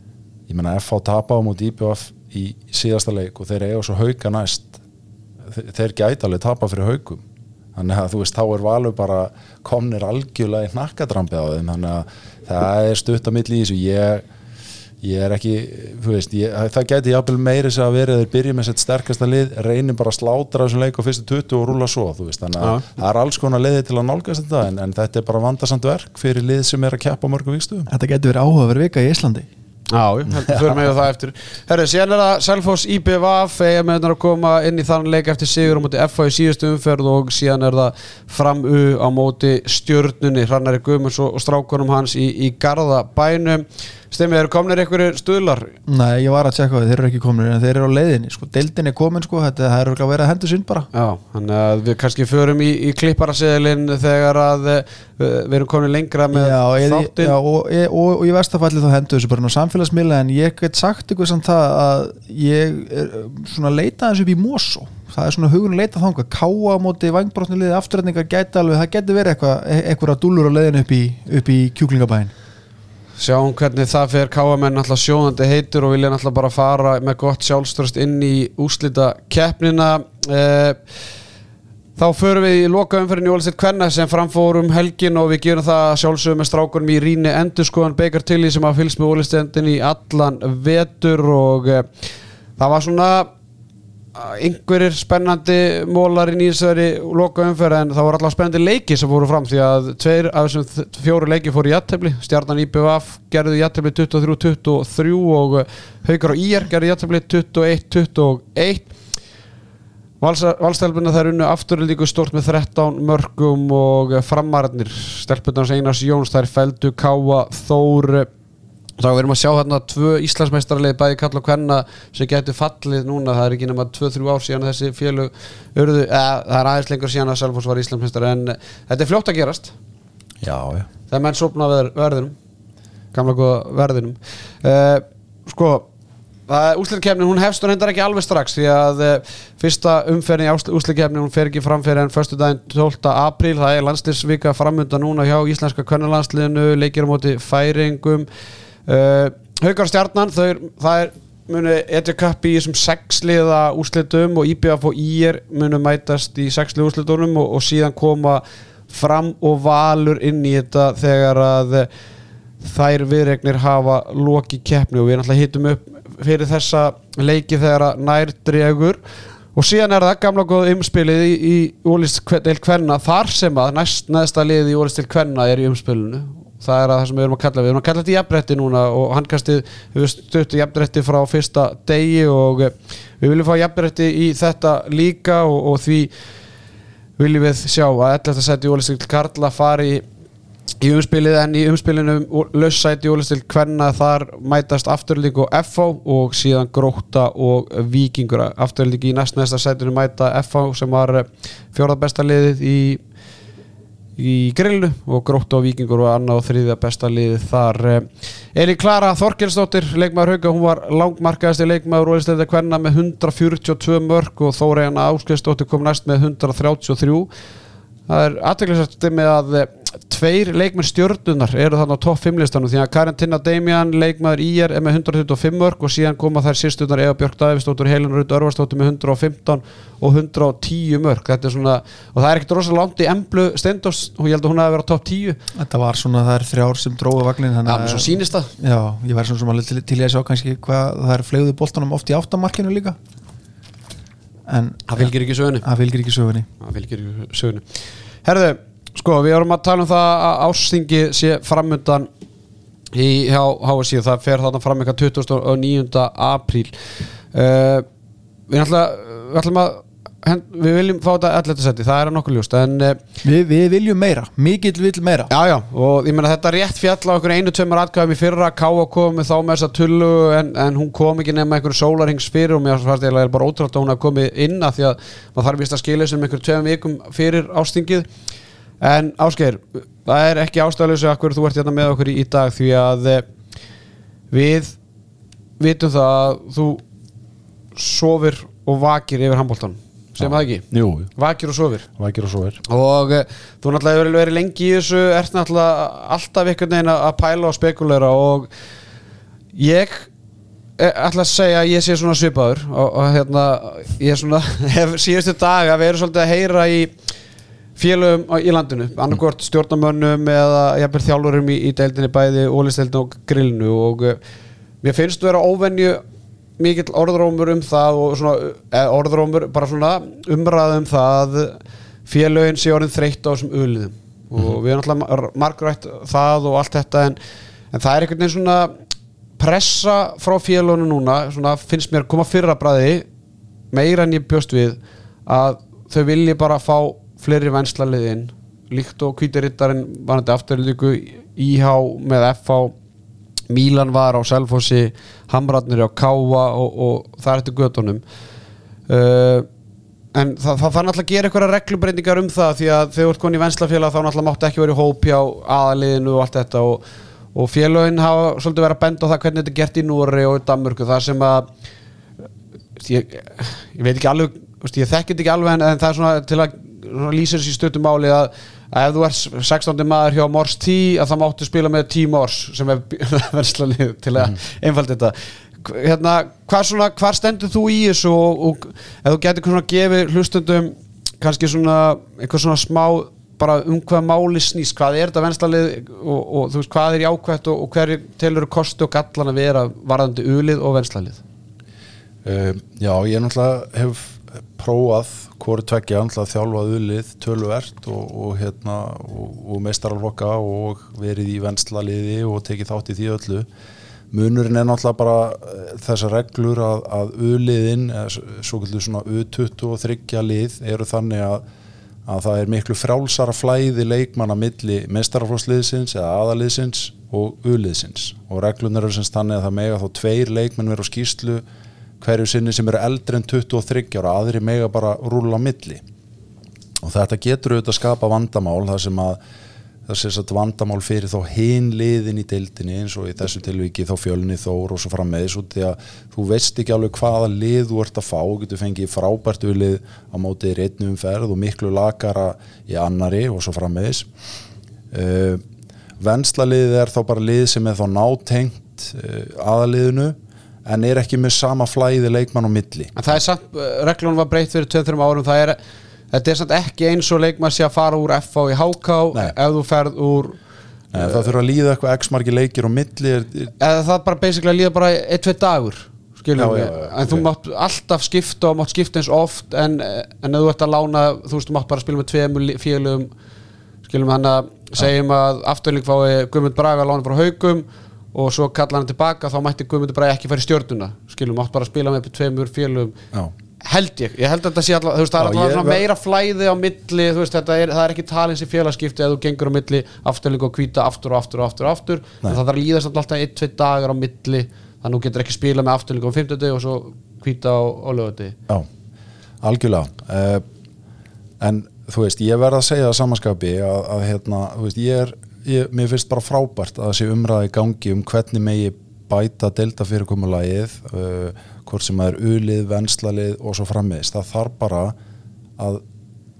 ég meina FH tapa á móti IBF í síðasta leik og þeir eiga svo Hauka næst, þeir gæti alveg tapa fyrir Haukum, þannig að þú veist, þá er Valur bara komnir algjörlega í hnakkadrambi á þeim, þannig að það er stutt á milli í þessu, ég er ekki, þú veist, það gæti jafnvel meiri sig að vera þeir byrja með sitt sterkasta lið, reynir bara að slátra þessum leik á fyrstu 20 og rúlla svo, þú veist, þannig að það er alls konar leiði til að nálgast þetta, en þetta er bara vandasamt verk fyrir lið sem er að keppa á mörgum vígstöðum. Þetta getur verið áhugaverð vika í Íslandi. Já, fyrir mig það eftir. Herru, síðan er það Selfoss IBVF, eigamennir að koma inn í þann leik eftir sigur á móti FH í síðustu umferð og síðan er það Fram U á móti Stjörnunni, Hrannari Guðmunds og strákunum hans í Garðabænum. Stemmi, eru komnir einhverjir stuðlar? Nei, ég var að tjekka það, þeir eru ekki komnir en þeir eru á leiðinni, sko, deildin er komin sko, það er að vera að hendur sinn bara. Já, þannig að við kannski förum í klipparaseðilinn þegar að við erum komin lengra með þáttinn. Já, og í verstafalli þá hendur þessu bara ná samfélagsmiðla, en ég get sagt ykkur samt það að ég er svona leita þessu upp í Mosó. Það er svona hugun að leita þangað, káa á móti vængbrotnu liði, afturrætningar gæti alveg, það geti verið eitthvað dúllur á leiðin upp í Kjúklingabæinn. Sjáum hvernig það fer, KM náttúrulega sjóðandi heitur og vilja náttúrulega bara fara með gott sjálfströst inn í úrslitakeppnina. Þá förum við í lokaumferðinni í Ólafsdeild kvenna sem framfórum helgin og við gerum það sjálfsögum með strákunum í rýni endurskoðun Baker Tilly sem hafa fylgst með Ólafsdeildinni í allan vetur og það var svona einhverjir spennandi mólar í þessari lokaumferð en það voru alltaf spennandi leiki sem fóru fram því að 2 af þessum 4 leiki fóru í jafntefli, Stjarnan IBVF gerðu jafntefli 23-23 og Haukar og IR gerðu jafntefli 21-21. Valstelpuna þær unnu afturlíku stórt með 13 mörkum og framararnir stelpunarnas Einars Jóns þær feldu Káa Þór. Þá við erum að sjá þarna 2 Íslandsmeistaralið bæði karla og kvenna sem getur fallið núna, það er ekki nema 2-3 ár síðan þessi félög urðu, það er aðeins lengur síðan að Selfoss var Íslandsmeistari en þetta er fljótt að gerast. Já. Það er menn sofna verðinum, gamla góða verðinum. Sko, úrslitakeppnin hún hefst og hendar ekki alveg strax því að fyrsta umferðin í úrslitakeppnin hún fer ekki fram fyrir en föstudaginn 12. apríl, það er landsliðsvika framundan núna hjá íslenska kvennalandsliðinu, leikir á móti Færeyingum. Haukar og Stjarnan það munu etja kappi í þessum 6 liða úrslitum og IBF og IR munu mætast í 6 liða úrslitunum og síðan koma Fram og Valur inn í þetta þegar að þær viðregnir hafa lokið keppni og við náttúrulega hittum upp fyrir þessa leiki þegar að nær dregur og síðan er það gamla góð umspilið í Ólafsdeild kvenna þar sem að neðsta lið í Ólafsdeild kvenna er í umspilinu. Það er það sem við erum að kalla þetta jafnrétti núna og handkastið hefur stutt jafnrétti frá fyrsta degi og við viljum fá jafnrétti í þetta líka og því viljum við sjá að 11. sæti Ólafsdeild karla fari í umspilið en í umspilinu laussæti Ólafsdeild kvenna þar mætast Afturlík og FH og síðan Grótta og Víkingur. Afturlík í næsta sætinu mæta FH sem var 4. besta liðið í grillinu og Grótta og Víkingur var 2. og 3. besta liðið þar. Elí Klara Þorkelsdóttir, leikmaður Hauka, hún var langmarkaðasti leikmaður Ólafsdeildar kvenna með 142 mörk og Þóreyja Ásgeirsdóttir kom næst með 133. Það er athyglisvert með að tveir leikmenn Stjörnunar eru þarna á topp 5 listanum því að Karantina Damian, leikmaður IR er með 125 mörk og síðan koma þær sýsturnar Eva Björk Davíðsdóttir, Helena Rut Örvarsdóttir með 115 og 110 mörk. Þetta er svona, og það er ekkert rosalega langt í Emblu Steindós og ég held að hún hafi verið á topp 10. Þetta var svona, það er 3 ár sem dróðu vagnin. Já, svo sýnist það. Já, ég væri svona til að sjá kannski hvað það er fleigðu boltanum oft í áttamarkinu líka. En það fylgir ekki sögunni. Það fylgir ekki sögunni. Herðu, sko, við erum að tala um það að ársþingi sé framundan hjá HSI og það fer þarna fram eitthvað 29. apríl. Við viljum fá þetta 11. seti, það er nokkuð ljóst, en við viljum meira, mikill vill meira. Já, og ég meina þetta rétt fjall á okkur 1-2 atkvæðum í fyrra, Káa kom þá með þessa tullu en hún kom ekki nema einhverju sólarhings fyrir og mér fannst eiginlega bara ótrúlega að hún hafi komið inn af því að maður þarf vist að skilja sem einhverjum 2 vikum fyrir ársþingið. En Ásgeir, það er ekki ástæðuleysi af hverju þú ert hérna með okkur í dag því að við vitum það að þú sofir og vakir yfir handboltanum, sem það ekki? Jú. Vakir og sofir. Og þú náttúrulega hefur verið lengi í þessu, ert náttúrulega alltaf einhvern veginn að pæla og spekulera og ég ætla að segja að ég sé svona svipaður og hérna, ég svona hef síðustu daga verið svolítið að heyra í félögum í landinu, annarkvort stjórnarmönnum eða jafnvel þjálfurum í deildinni bæði ólisteildinu og grillinu og mér finnst vera óvenju mikill orðrómur það og svona orðrómur, bara svona umræðum það félögin sé orðin þreytt á þessum uliðum og við erum alltaf margrætt það og allt þetta en það er einhvern veginn svona pressa frá félögunum núna, svona finnst mér koma fyrra bragði meira en ég bjóst við að þau vilji bara fá fleiri venslaliðin líkt og Hvítiriddarinn var þetta afturlíku IH með FH Mílan var á Selfossi Hamrarnir á Káa og það er eftir götunum en það náttúrulega að gera einhverja reglubreitingar það því að þegar þú ert komin í venslafélag þá náttúrulega máttu ekki verið í hóp hjá aðaliðinu og allt þetta og félögin hafa svolítið verið að benda á það hvernig þetta er gert í Noregi og í Danmörku þar sem að ég veit ekki alveg ég þekki þetta ekki alveg en það er svona til að lýsa þessi stuttum máli að ef þú ert 16. maður hjá Mors 10 að það máttu spila með 10 Mors sem er verslalið til að einfalda þetta hérna, hvar stendur þú í þessu og ef þú getur svona gefið hlustundum kannski svona eitthvað svona smá bara hvað máli snýst, hvað er þetta verslalið og þú veist hvað er jákvætt og hverju telur kosti og gallan að vera varðandi ulið og verslalið Já, ég náttúrulega hef prófað hvort tveggja að þjálfa ulið töluvert og meistaraflokka og verið í venslaliði og tekið þátt í því öllu munurinn er náttúrulega bara þessar reglur að uliðin svo kallu svona U23 lið eru þannig að það er miklu frjálsara flæði leikmanna milli meistaraflokksliðsins eða aðaliðsins og uliðsins og reglunar eru sem þannig að það mega þá 2 leikmenn vera á skýrslu hverju sinni sem eru eldri en 23 ára aðri mega bara rúlla á milli og þetta getur auðvitað að skapa vandamál þar sem að það er vandamál fyrir þá hin liðin í deildinni eins og í þessu tilviki þá Fjölni Þór og svo framvegis út því að þú veist ekki alveg hvaða lið þú ert að fá getur fengið frábært ulið á móti í einni umferð og miklu lakara í annari og svo framvegis venslaliðið er þá bara lið sem er þá nátengt aðaliðinu en er ekki með sama flæði leikmann á milli. En það er samt, reglunum var breytt fyrir 2-3 árum, þetta er samt ekki eins og leikmann sé að fara úr FH í HK ef þú ferð úr það þurfa að líða eitthvað x margir leikir á milli eða það bara basically að líða bara 1-2 dagur skiljum við, en þú mátt alltaf skipta og mátt skipta eins oft en ef þú ert að lána, þú veist, þú mátt bara spila með 2 félögum skiljum hann að segjum að afturling fái Guðmund Braga að lána frá Haukum og svo kalla hann tilbaka þá mætti Guðmundur bara ekki fara í Stjörnuna skiljum, mátt bara spila með 2 félögum held ég held að þetta sé alltaf, þú veist, það er alltaf svona meira flæði á milli, þú veist, það er ekki talins í félagskipti að þú gengur á milli afturling og hvíta aftur en það þarf að líðast alltaf 1-2 dagar á milli, þannig að þú getur ekki spila með afturling á 50 og svo hvíta á laugardegi. Já, algjörlega en þú veist, ég verð að segja það samanskapi að hérna, þú veist, mér finnst bara frábært að þessi umræði gangi hvernig megi bæta deildafyrirkomulagið hvort sem það er ulið, venslalið og svo framvegis. Það þarf bara að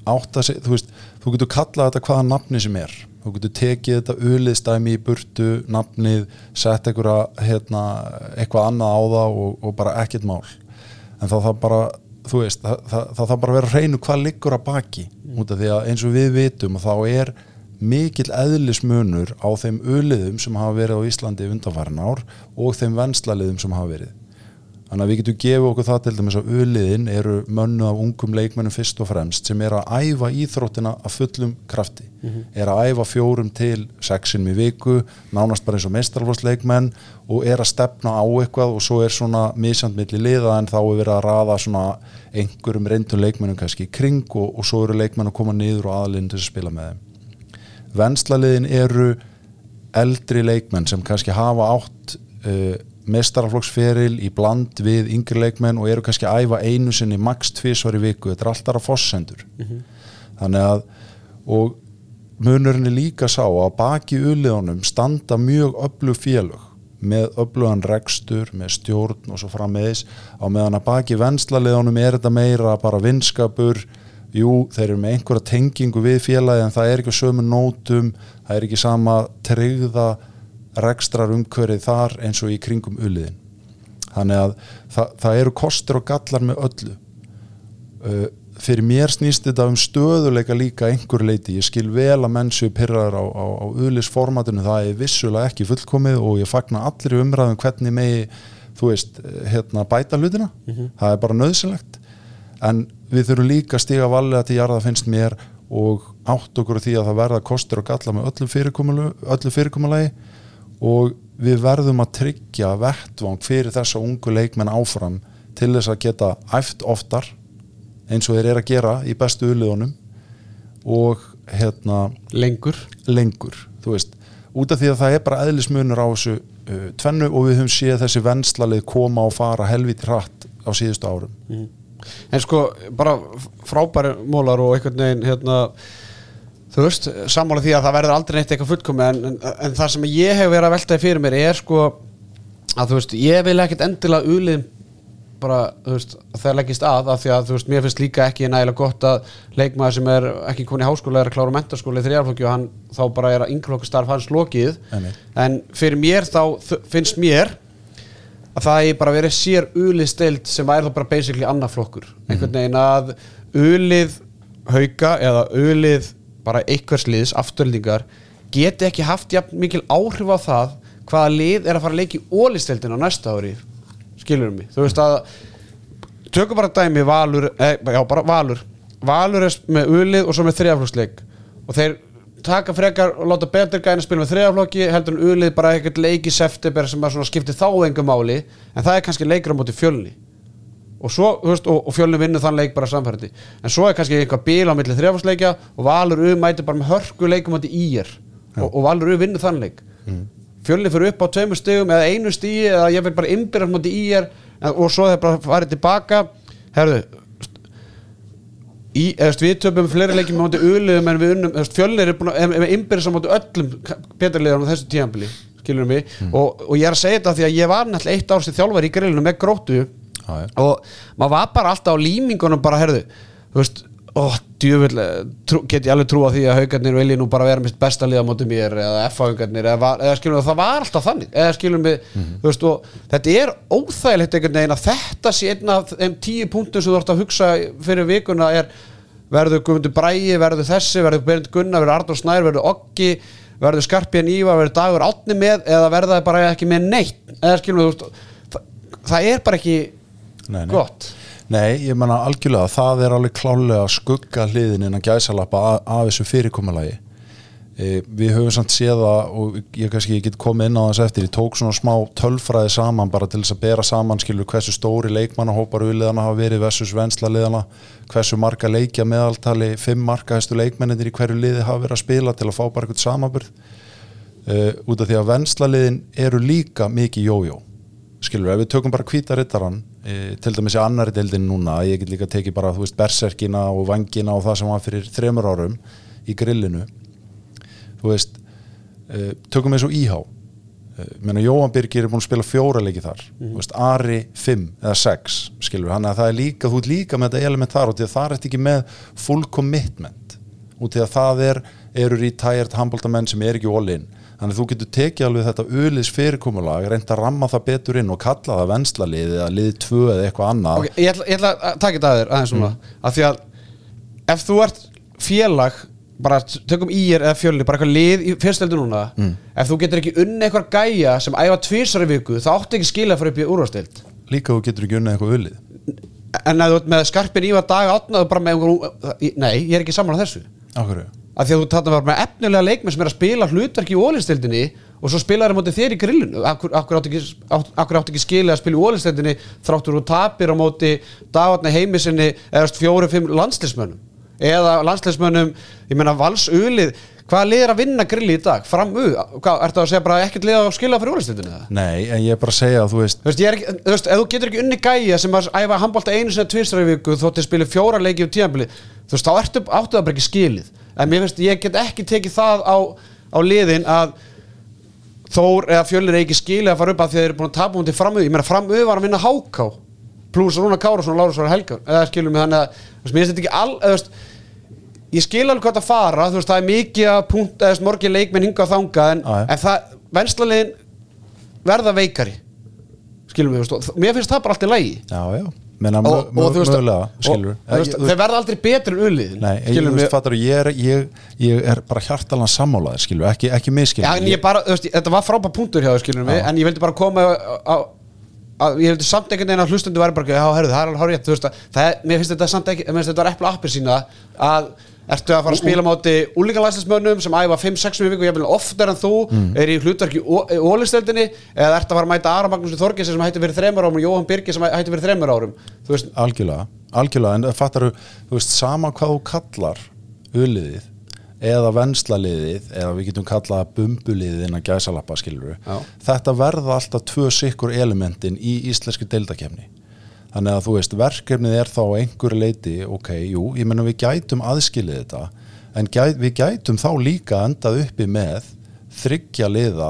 átta sig, þú getur kallað þetta hvaða nafni sem þú getur tekið þetta uliðstæmi í burtu nafnið, sett eitthvað annað á það og bara ekkert mál, en það bara það bara að vera hreinu hvað liggur að baki, út af því að eins og við vitum þá mikill eðlismunur á þeim uliðum sem hafa verið á Íslandi undanfarin ár og þeim venslaliðum sem hafa verið. Þannig að við getum gefið okkur það til dæmis að uliðin eru mönnu af ungum leikmennum fyrst og fremst sem að æfa íþróttina af fullum krafti, að æfa 4 til 6 sinnum í viku, nánast bara eins og meistaraflokksleikmenn og að stefna á eitthvað og svo svona misjafnt milli liða en þá verið að raða svona einhverjum reyndum leikmennum kannski í kring og svo eru leikmenn að koma niður og aðliðin til að spila með þeim. Venslaliðin eru eldri leikmenn sem kannski hafa átt meistaraflokksferil í bland við yngri leikmenn og eru kannski að æfa einu sinni max 2 í viku, þetta alltaf að fossendur. Þannig að og munurinn líka sá að baki uliðunum standa mjög öflug félög með öflugan rekstur, með stjórn og svo framvegis, á meðan að baki venslaliðunum þetta meira bara vinskapur, þeir eru með einhverja tengingu við félagi en það ekki á sömu nótum, það ekki sama tryggða rekstrar umhverfið þar eins og í kringum uliðin. Þannig að það eru kostir og gallar með öllu. Fyrir mér snýst þetta stöðuleika líka einhver leiti. Ég skil vel að menn séu pirraðir á uliðsformatinu, það vissulega ekki fullkomið og ég fagna allir í umræðum hvernig megi bæta hlutina. Það bara nauðsynlegt. En við þurfum líka að stíga varlega til jarða finnst mér og átt okkur á því að það verða kostir og gallar með öllu fyrirkomulagi og við verðum að tryggja vettvang fyrir þessa ungu leikmenn áfram til þess að geta æft oftar eins og þeir að gera í bestu uliðunum og lengur, út af því að það bara eðlismunur á þessu tvennu og við höfum séð þessi venslalið koma og fara helvíti hratt á síðustu árum. En sko, bara frábæri mólar og einhvern veginn sammála því að það verður aldrei neitt eitthvað fullkomið en það sem ég hef verið að veltaði fyrir mér sko að ég vil ekkert endilega uliðin bara, að það leggist að því að mér finnst líka ekki nægilega gott að leikmaður sem ekki komin í háskóla að klára menntaskóla í 3. flokki og hann þá bara að yngflokkastarf hans lokið en fyrir mér þá finnst mér að það bara verið sér uliðsdeild sem þá bara basically annar flokkur einhvern veginn að ulið Hauka eða ulið bara einhvers liðs, afturlendingar geti ekki haft jafn mikil áhrif á það hvaða lið að fara að leika í ólistdeildina á næsta ári, skilur mig að tökum bara dæmi Valur með ulið og svo með 3. flokksleik og þeir taka frekar og láta betur gæna spila með 3. flokki heldur en ulið bara eitthvað leik í september sem svona skiptir þá engum máli en það kannski leikur á móti Fjölni og svo, og Fjölni vinnur þann leik bara samfærandi en svo kannski eitthvað bil á milli 3. flokksleikja og Valur mætir bara með hörku leikum átti IR og Valur vinnur þann leik Fjölni fyrir upp á 2 stigum eða 1 stigi eða ég vil bara innbyrjast móti IR og svo þeir bara farið tilbaka við töpum fleiri leikjum móti uliðum en við unnum Fjölni búin að innbyrjast móti öllum beturliðum á þessu tímabili skilur mig og ég að segja þetta því að ég var náttúrulega 1 ár sem þjálfari í Grillinu með Gróttu og maður var bara alltaf á límingunum bara djöfull get ég alveg trú á því að Haukarnir vilji nú bara vera mitt besta lið á móti mér eða F-haukarnir eða skilum við það var alltaf þannig eða skilum við og þetta óþægilegt einhvern veginn að þetta sé einn af þeim 10 punktum sem þú ert að hugsa fyrir vikuna verður Guðmundur Bragi, verður þessi, verður Bernd Gunnar, verður Arnór Snær, verður Oggi, verður Skarpján Ívar, verður Dagur Árni með eða verður það bara ekki með neitt eða skilum við það bara ekki gott. Nei, ég meina algjörlega, það alveg klálega skugga hliðin innan gæsalappa af þessu fyrirkomulagi. Við höfum samt séð það og ég get komið inn á þess eftir, ég tók svona smá tölfræði saman bara til þess að bera saman hversu stóri leikmannahópar uliðana hafa verið versus venslaliðana, hversu marga leikja meðaltali, 5 markahæstu leikmennir í hverju liði hafa verið að spila til að fá bara eitthvað samanburð. Út af því að venslaliðin eru líka mikið jójó. Skilur, ef við tökum bara hvíta rittarann til dæmis í annarri deildin núna ég get líka tekið bara, berserkina og vangina og það sem var fyrir 3 árum í Grillinu tökum við svo IH Meina, Jóhann Birgir búin að spila 4 leiki þar veist, Ari 5 eða 6 skilur, hann að það líka, þú ert líka með þetta element þar og því að það ekki með full commitment og því að það eru retired handboltamenn sem ekki all-in, þannig að þú getur tekið alveg þetta uliðs fyrirkomulag, reynt að ramma það betur inn og kalla það venslaliði eða liði 2 eða eitthvað annað. Okay, ég ætla að taka þetta að þér aðeins svona, af því að ef þú ert félag, bara tökum ír eða Fjölni, bara eitthvað lið í fyrsteldu núna, ef þú getur ekki unni eitthvað gæja sem æfa 2 í viku, þá áttu ekki skilja að fara upp í úrvalsdeild. Líka þú getur ekki unni eitthvað ulið. En ef þú ert með Skarpin Ívar Dag átnaðu bara með nei, ég er ekki sammála þessu. Af hverju? Af því að þú þarna var með efnilega leikmenn sem að spila hlutverk í ólisteildinni og svo spilaður á móti þér í grillinu. Akkur átti ekki skilja að spila í ólisteildinni þráttur og tapir á móti Dagarni Heimisinni eða 4-5 landsliðsmönnum eða landsliðsmönnum, ég meina Valsölið, hvaða lið að vinna grilli í dag? Ertu að segja bara ekkert lið að skilja fyrir ólisteildinni eða? Nei, en ég er bara að segja að þú veist ef þú getur ekki unni gæja sem að æfa handbolta 1 sinni 2 í viku þótt þið spilir 4 leiki á tímabili, þú veist, þá áttu það bara ekki skilið. En mér finnst, ég get ekki tekið það á liðin að Þór eða Fjölnir ekki skilja að fara upp að því að þeir eru búin að tapa til Framöðu. Ég meina Framöðu var að vinna HK pluss Rúnar Kárásson og Lárus Helga, eða skilur mig, þannig að mér finnst þetta ekki ég skil alveg hvað það fara, þú veist, það er mikið að punta eða morgið leikmenn hinga á þanga en það, venslaliðin verða veikari, skilur mig, mér finnst það bara allt í lagi. Já. Menna mögulega, skilur þeir verða aldrei betri en ullið. Nei, ég er bara hjartalega sammálaður, skilur, ekki misskilur. Já, en ég bara, þetta var frábær punktur hjá þau, skilur mig, en ég vildi bara koma ég vildi samt einhvern veginn að hlustundu væri bara, já, herru, það er alveg hárrétt, þú veist mér finnst þetta samt ekki, mér finnst þetta var epla appir sína að ertu að fara að spila móti úlingalandsliðsmönnum sem æfa 5-6 viku, jafnvel oftar en þú er í hlutverki í ólisteildinni eða ertu að fara að mæta Ara Magnúsi Þorgeirssyni sem hætti fyrir 3 árum og Jóhann Birgir sem hætti fyrir 3 árum, þú veist. Algjörlega, en fattaru, þú veist, sama hvað þú kallar uliðið eða venslaliðið eða við getum kallað bumbuliðið innan gæsalappa, skilur þetta verða alltaf 2 sikkur elementin í íslenski deildakefni. Þannig að þú veist, verkefnið er þá einhverju leiti, ok, jú, ég menna við gætum aðskilið þetta, en við gætum þá líka endað uppi með 3 liða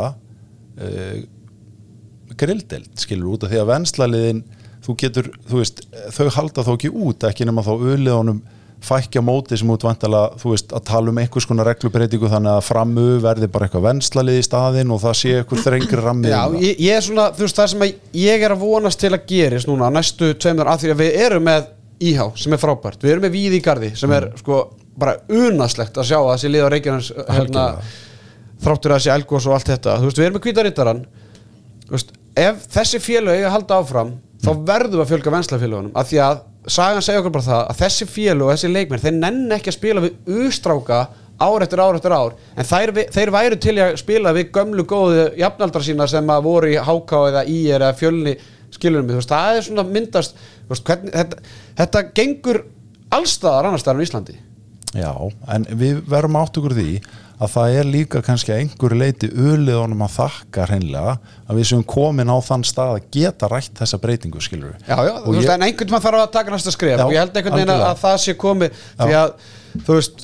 grilldeild, skilur út af því að venslaliðin, þú veist, þau halda þá ekki út, ekki nema þá uliðunum fækja móti sem út vantalega, þú veist, að tala einhvers konar reglubreitingu þannig að framu verði bara eitthvað venslalið í staðinn og það sé eitthvað þrengri rammi. Já, ég er svona, þú veist, það sem ég er að vonast til að gerist núna næstu 2 ára af því að við erum með IH sem er frábært, við erum með Víði í Garði sem er sko bara unaslegt að sjá að þessi lið á Reykjaness þráttur að þessi Elgos og allt þetta, þú veist, við erum með Hvíta Riddarann, þú veist, ef þessi félög eiga að halda áfram þá verðum við að fjölga venslafélögunum af því að sagan segja okkur bara það að þessi félög og þessi leikmenn, þeir nenni ekki að spila við U-stráka ár eftir ár en þeir væru til að spila við gömlu góðu jafnaldra sína sem að voru í HK eða IR eða Fjölni, skilurum við, þú veist, það er svona myndast, þú veist, hvernig þetta gengur allstaðar annars staðar á Íslandi. Já, en við verum átt okkur því að það er líka kannski að einhverju leiti uliðunum að þakka hreinlega að við séum komin á þann stað að geta rætt þessa breytingu, skilur við. Já, þú veist, en einhvern veginn þarf að taka næsta skref og ég held einhvern veginn að það sé komið því að, þú veist,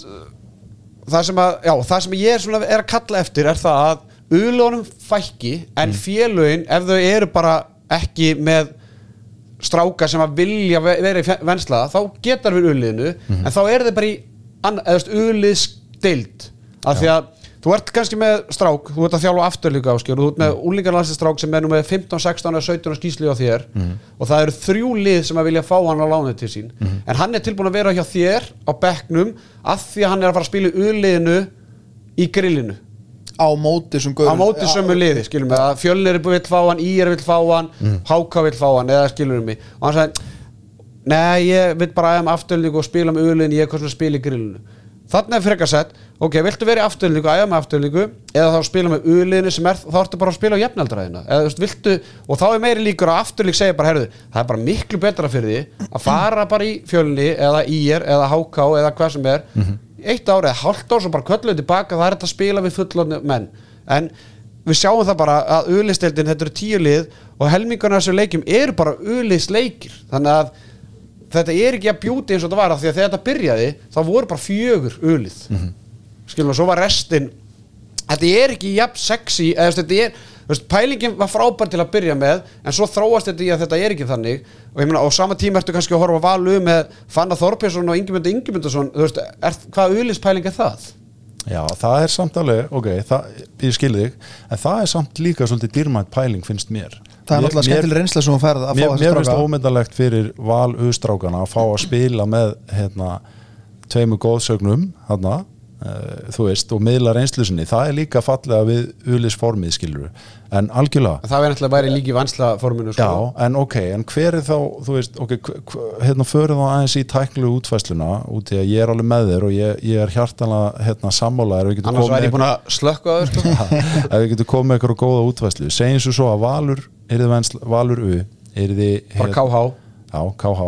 það sem ég er að kalla eftir er það að uliðunum fækki en félögin, ef þau eru bara ekki með stráka sem að vilja vera í venslaða, þá getar við uliðinu en þá er þau bara í uliðsdeild af því að þú ert kannski með strák, þú ert að þjálfa afturlíka áskjör og þú ert með úlingarlandsliðsstrák sem er nú með 15, 16 og 17 skýrslu á þér og það eru 3 lið sem að vilja fá hann á láni til sín en hann er tilbúin að vera hjá þér á bekknum af því að hann er að fara að spila í uliðinu í grillinu á móti sömu liði, skilum við að Fjölnir vill fá hann, IR vill fá hann HK vill fá hann, eða skilum við og hann sagði, nei, ég vil bara æfa með afturlíku og spila með uliðinu, ég er hvað svona spila í grillinu. Þannig er frekar sett, ok, viltu vera í afturlíku, æfa með afturlíku eða þá spila með uliðinu sem þá ertu bara að spila á jafnaldræðina eða viltu, og þá er meiri líkur að afturlík segja bara, herðu, það er bara miklu betra fyrir því að fara bara í Fjölni eða IR eða HK eða hvað sem er 1 ár eða hálft ár svo bara kölluðu tilbaka, það er þetta að spila við fullorðna menn en við sjáum það bara að uliðsdeildin, þetta eru 10 lið og helmingurinn af þessu leikjum eru bara uliðsleikir, þannig að þetta er ekki að bjúti eins og þetta var af því að þegar þetta byrjaði þá voru bara 4 ulið skilum við, svo var restin þetta er ekki jafn sexy eða þetta er, pælingin var frábær til að byrja með en svo þróast þetta í að þetta ekki þannig og ég meina á sama tíma ertu kannski að horfa á Val með Fannar Þorbjörnsson og Ingimundsson hvað uliðspæling það? Já, það samt alveg, ég skil þig en það samt líka svolítið dýrmætt pæling finnst mér. Það náttúrulega skemmtileg reynsla sem hún færð að fá þessi stráka. Mér finnst ómyndalegt fyrir Val strákana að fá að spila með tveimur góðsögnum þú veist, og miðla reynslu sinni, það líka fallega við uliðsformið skilur en algjörlega. Það náttúrulega væri líki vansla forminu sko. Já, en hver þá, þú veist, förum þá aðeins í tæknilegu útfærsluna út í að ég alveg með þér og ég hjartanlega sammálaður. Annars væri ég búin að slökka það sko. Ef við getum komið með eitthvað góða útfærslu, segjum svo að Valur U, bara KH. Já,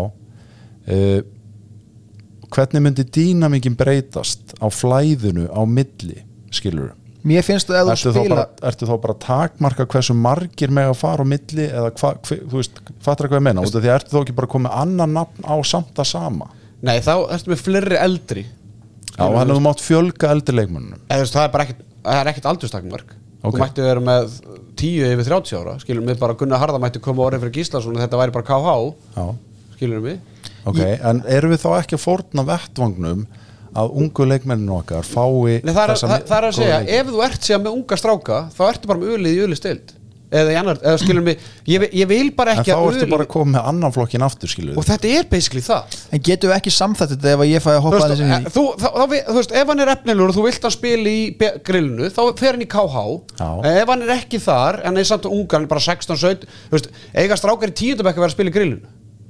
KH. Hvernig myndi dýnamíkin breytast á flæðinu á milli, skilur? Mér finnst þú að þú spila Ertu þá bara takmarka hversu margir með að fara á milli eða þú veist, fattar hvað ég menna út af því ertu þá ekki bara komið annan nafn á samt að sama? Nei, þá ertu með fleiri eldri. Já, hann hefur mátt fjölga eldri leikmönnum. Það bara ekkert aldurstakmark. Þú mætti vera með 10 yfir 30 ára, skilur mig, bara Gunnar Harða mætti koma orðið fyrir Gíslason og þetta væri bara KH. Já. Skilur mig. En erum við þá ekki að fórna vettvangnum að ungu leikmenninu okkar fái það er að segja, ef þú ert síðan með unga stráka þá ertu bara með ulið í uliðsdeild eða skilur mig, ég vil bara ekki en þá ertu bara að koma með annan flokkin aftur skilur og þetta basically það. En getum við ekki samþætt þetta ef ég fæ að hoppa aðeins inn í þú veist, ef hann efnilegur og þú vilt að spila í grillinu, þá fer hann í KH. Ef hann ekki þar, en hann samt ungar, hann bara 16-17, þú veist, eiga strákar í 10. bekk að vera að spila í grillinu.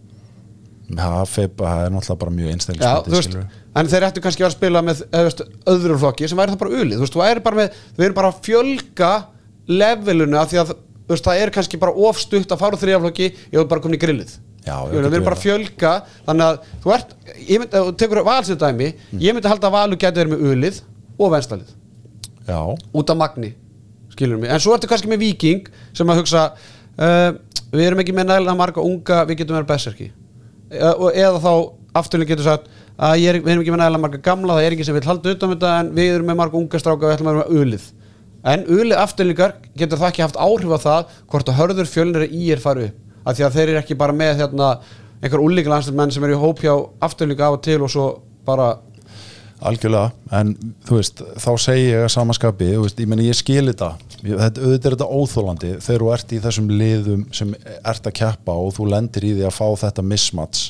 Það náttúrulega bara mjög einstaklega en þeir ættu kannski að vera að spila með öðru flokki sem væri það bara ulið við erum bara að fjölga levelinu af því að það er kannski bara ofstutt að fara úr 3. flokki ég vil bara koma í grillið við erum bara að fjölga þannig að þú tekur Valsið dæmi ég myndi halda að Valur gæti verið með ulið og venstalið út af magni skilur mig, en svo ertu kannski með Víking sem að hugsa við erum ekki með nægilega marga unga, við getum verið berserki eða þá afturlega getur sagt að við erum ekki með nægilega marga gamla, það ekki sem vil halda utan þetta en við erum með marga unga stráka og við ætlum að vera með ulið en ulið afturleikar getur það ekki haft áhrif á það hvort að Hörður Fjölnir fari upp af því að þeir eru ekki bara með einhver úlíklandsmenn sem eru í hóp hjá afturleika af og til og svo bara algjörlega, en þú veist þá segi ég að samaskapi, ég meni ég skil þetta auðvitað er þetta óþólandi þegar þú ert í þessum liðum sem ert að keppa og þú lendir í því að fá þetta mismatch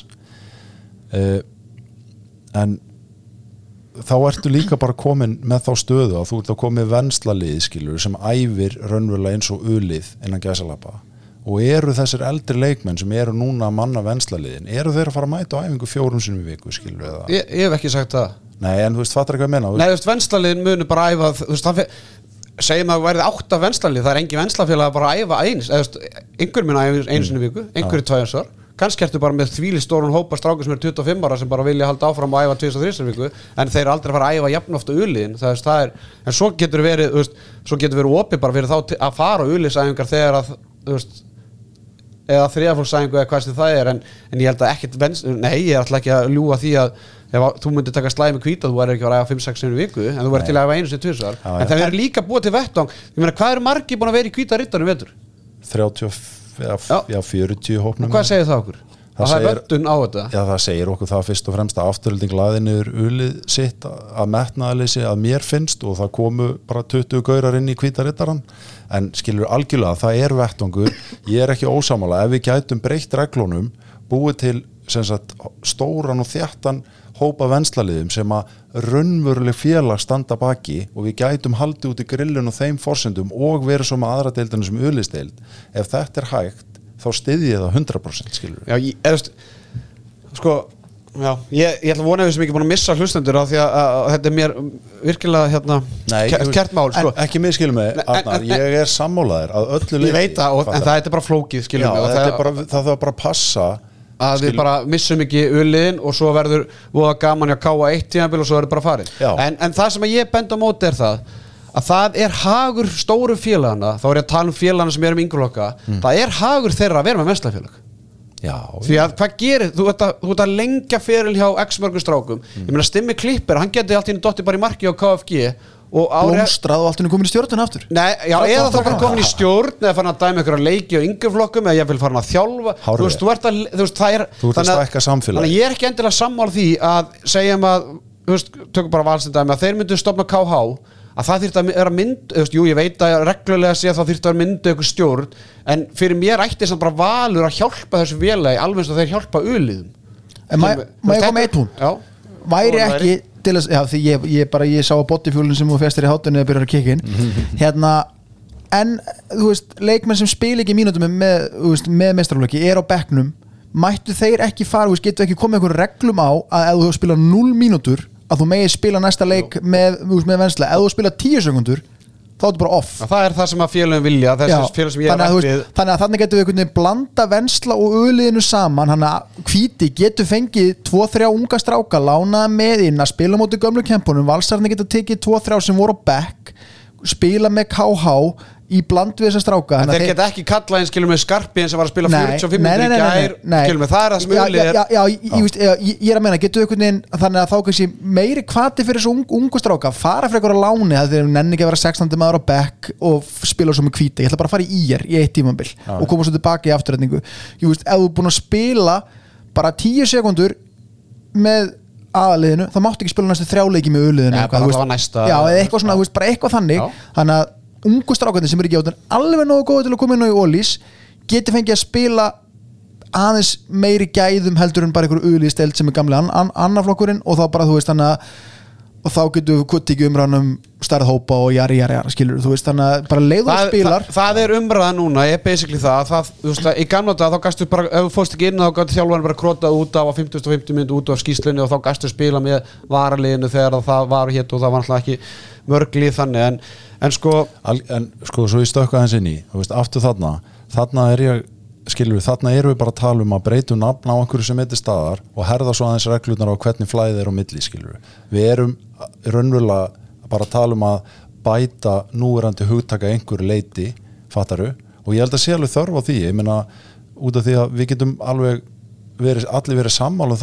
en þá ertu líka bara komin með þá stöðu að þú ert að komið venslalið skilur sem æfir raunverulega eins og ulið innan gæsalappa og eru þessir eldri leikmenn sem eru núna að manna venslaliðin, eru þeir að fara að mæta á æfingu 4 sinnum í viku skilur eða? Ég hef ekki sagt það. Nei, en þú veist, fattar ekki að menna? Nei, venslaliðin munu bara æfa, þú veist, segjum að það verði 8 venslalið, það er engin venslafélag að bara æfa eins, einhver mun æfa einu sinni í viku, einhverju 2 árs. Kannski ertu bara með þvíli stórun hópa strákur sem er 25 ára sem bara vilja halda áfram að æfa 2 og 3 viku, en þeir aldrei fara að æfa jafn ofta uliðin, en svo getur verið, svo getur verið opið bara fyrir þá að fara uliðsæfingar þegar að, eða þriðaflokksæfingu eða hvað sem það er, en ég held að ekkert ég er alltaf ekki að ljúga því að ef þú myndir taka slæmi hvíta þú verður ekki að æfa 5-6 sinnum í viku en þú verður til að æfa 1 sinni 2 en það er líka búið til vettvang ég meina hvað eru margir búin að vera í hvíta riddarum vetur? 40 hópnum og hvað segir það okkur? Það er vöndun á þetta Já það segir okkur það fyrst og fremst að afturölding laði niður ulið sitt að metnaðaleysi að mér finnst og það komu bara 20 gaurar inn í hvíta riddaran en skilur algjörlega það er vettvangur ég er ekki ósamála ef við gætum breytt reglunum búið til stóran og þjættan hópa venslaliðum sem að raunveruleg félag standa baki og við gætum haldið út í grillun og þeim forsendum og verið svo með aðra deildinu sem uliðsdeild ef þetta er hægt þá styðji ég það 100% skilur ég ætla að vona að við sem ekki búin að missa hlustendur af því að þetta er mér virkilega kært mál ekki miskilum mig Arnar, ég er sammálaður að öllu leyti ég veit það, en það er bara flókið skilum mig það þarf bara að passa að við bara missum ekki uliðin og svo verður voða gaman að káa 1 tímabil og svo verður bara farið en það sem ég bend á móti er það er hagur stóru félagana þá er ég að tala um félagana sem eru með yngurlokka það er hagur þeirra að vera með venslafélag því að hvað gerir þú ert að lengja feril hjá x mörgum strákum ég meina Stimmi Klipper, hann geti allt í einu dottið bara í marki á KFG blómstrað og allt henni komin í stjórnuna aftur Nei, já, eða þá bara komin í stjórn eða farin að dæma ykkur að leiki og yngjaflokkum eða ég vil farin að þjálfa þú veist, það er þú ert að stækka samfélag þannig að ég er ekki endilega sammála því að segjum að, þú veist, tökum bara valsendæmi að þeir myndu stofna KH að það þyrfti að vera mynd, jú, ég veit að reglulega sé að það þyrfti að mynda ykkur stjórn en fyrir mér ætti þess að bara valur að hjálpa þessu félagi alveg eins og þeir hjálpa uliðum En maður kom eitt hún væri ekki til að, já, því ég sá að bodyfuelin sem þú festir í hátinu eða byrjar að kikka inn en þú veist, leikmenn sem spila ekki mínútum með meistaraflokki á bekknum, mættu þeir ekki fara, getur ekki komið einhver reglum á að ef þú spila 0 mínútur að þú megi spila næsta leik með vensla, ef þú spila 10 sekundur þá er þetta bara off. Það er það sem að félagin vilja, þessi félag sem ég er við. Þannig að þannig getur við einhvern veginn blanda vensla og öliðinu saman, hann að Hvíti getur fengið 2-3 unga stráka, lánaða með inn að spila móti gömlu kempunum, Valsararnir getur tekið 2-3 sem voru á bekk, spila með KH í bland við þessa stráka. En þeir geta ekki kalla einn skilur með Skarpín sem var að spila 45 minnur í gær, skilur með það er það sem ölið er. Ég er að meina, getur einhvern veginn þannig að þá kannski meiri hvati fyrir þessu ungu stráka, fara fyrir einhverja láni að þeir nenni ekki að vera 16. maður á bekk og spila svo með Hvíti. Ég ætla bara að fara í IR í 1 tímabil og koma svo tilbaka í afturrætningu. Ef þú er búin að spila bara 10 sekundur með aðaliðinu, þá máttu ekki spila næstu 3 leiki með öliðinu eða eitthvað svona, bara eitthvað þannig. Þannig að ungu strákarnir sem eru ekki átt alveg nógu góði til að koma inn á í Ólís geti fengið að spila aðeins meiri gæðum heldur en bara einhverju auðlýsteld sem er gamli annarflokkurinn og þá bara þú veist þannig að og þá getur við tekið umræðan stærð hópa og jari skilur þú veist þannig að bara leiður og spilar það er umræðan núna, er basically það þú veist að í gamla dag þá gastu bara ef þú fórst ekki inn þá gæti þjálfarinn bara krota út af 50 minútur út af skýslunni og þá gastu spila með varaliðinu þegar það var hér og það var náttúrulega ekki mörglið þannig en sko svo ég stökka hans inn í þú veist aftur þarna er ég skilur við, þarna erum við bara að tala að breyta nafn á einhverju sem heitir staðar og herða svo aðeins reglurnar á hvernig flæðið er á milli skilur við erum raunverulega bara að tala að bæta núverandi hugtaka einhverju leiti fattaru og ég held að sé alveg þörf á því ég meina út af því að við getum allir verið sammála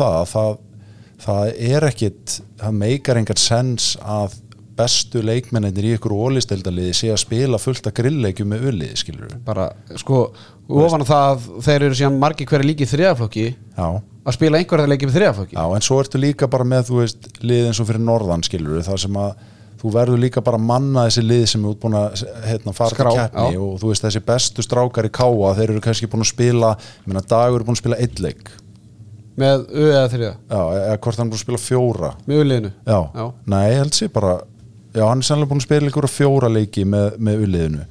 það er ekkit það meikar engan sens að bestu leikmennir í ykkur ólisteildaliði sé að spila fullt af grillleikjum með uliði skilur við bara sko ofan það þeir eru síðan margir hverju líki í þriðaflokki að spila einhverja leiki með þriðaflokki en svo ertu líka bara með þú veist lið eins og fyrir norðan skilur við þar sem að þú verður líka bara að manna þessi lið sem er útbúin að fara til keppni og þú veist þessi bestu strákar í káa þeir eru kannski búin að spila Dagur er búin að spila 1 leik með eða 3 eða hvort hann er búin að spila 4 með uliðinu nei ég held sér bara hann er sannlega búin að spila ykkur 4 leiki með uliðinu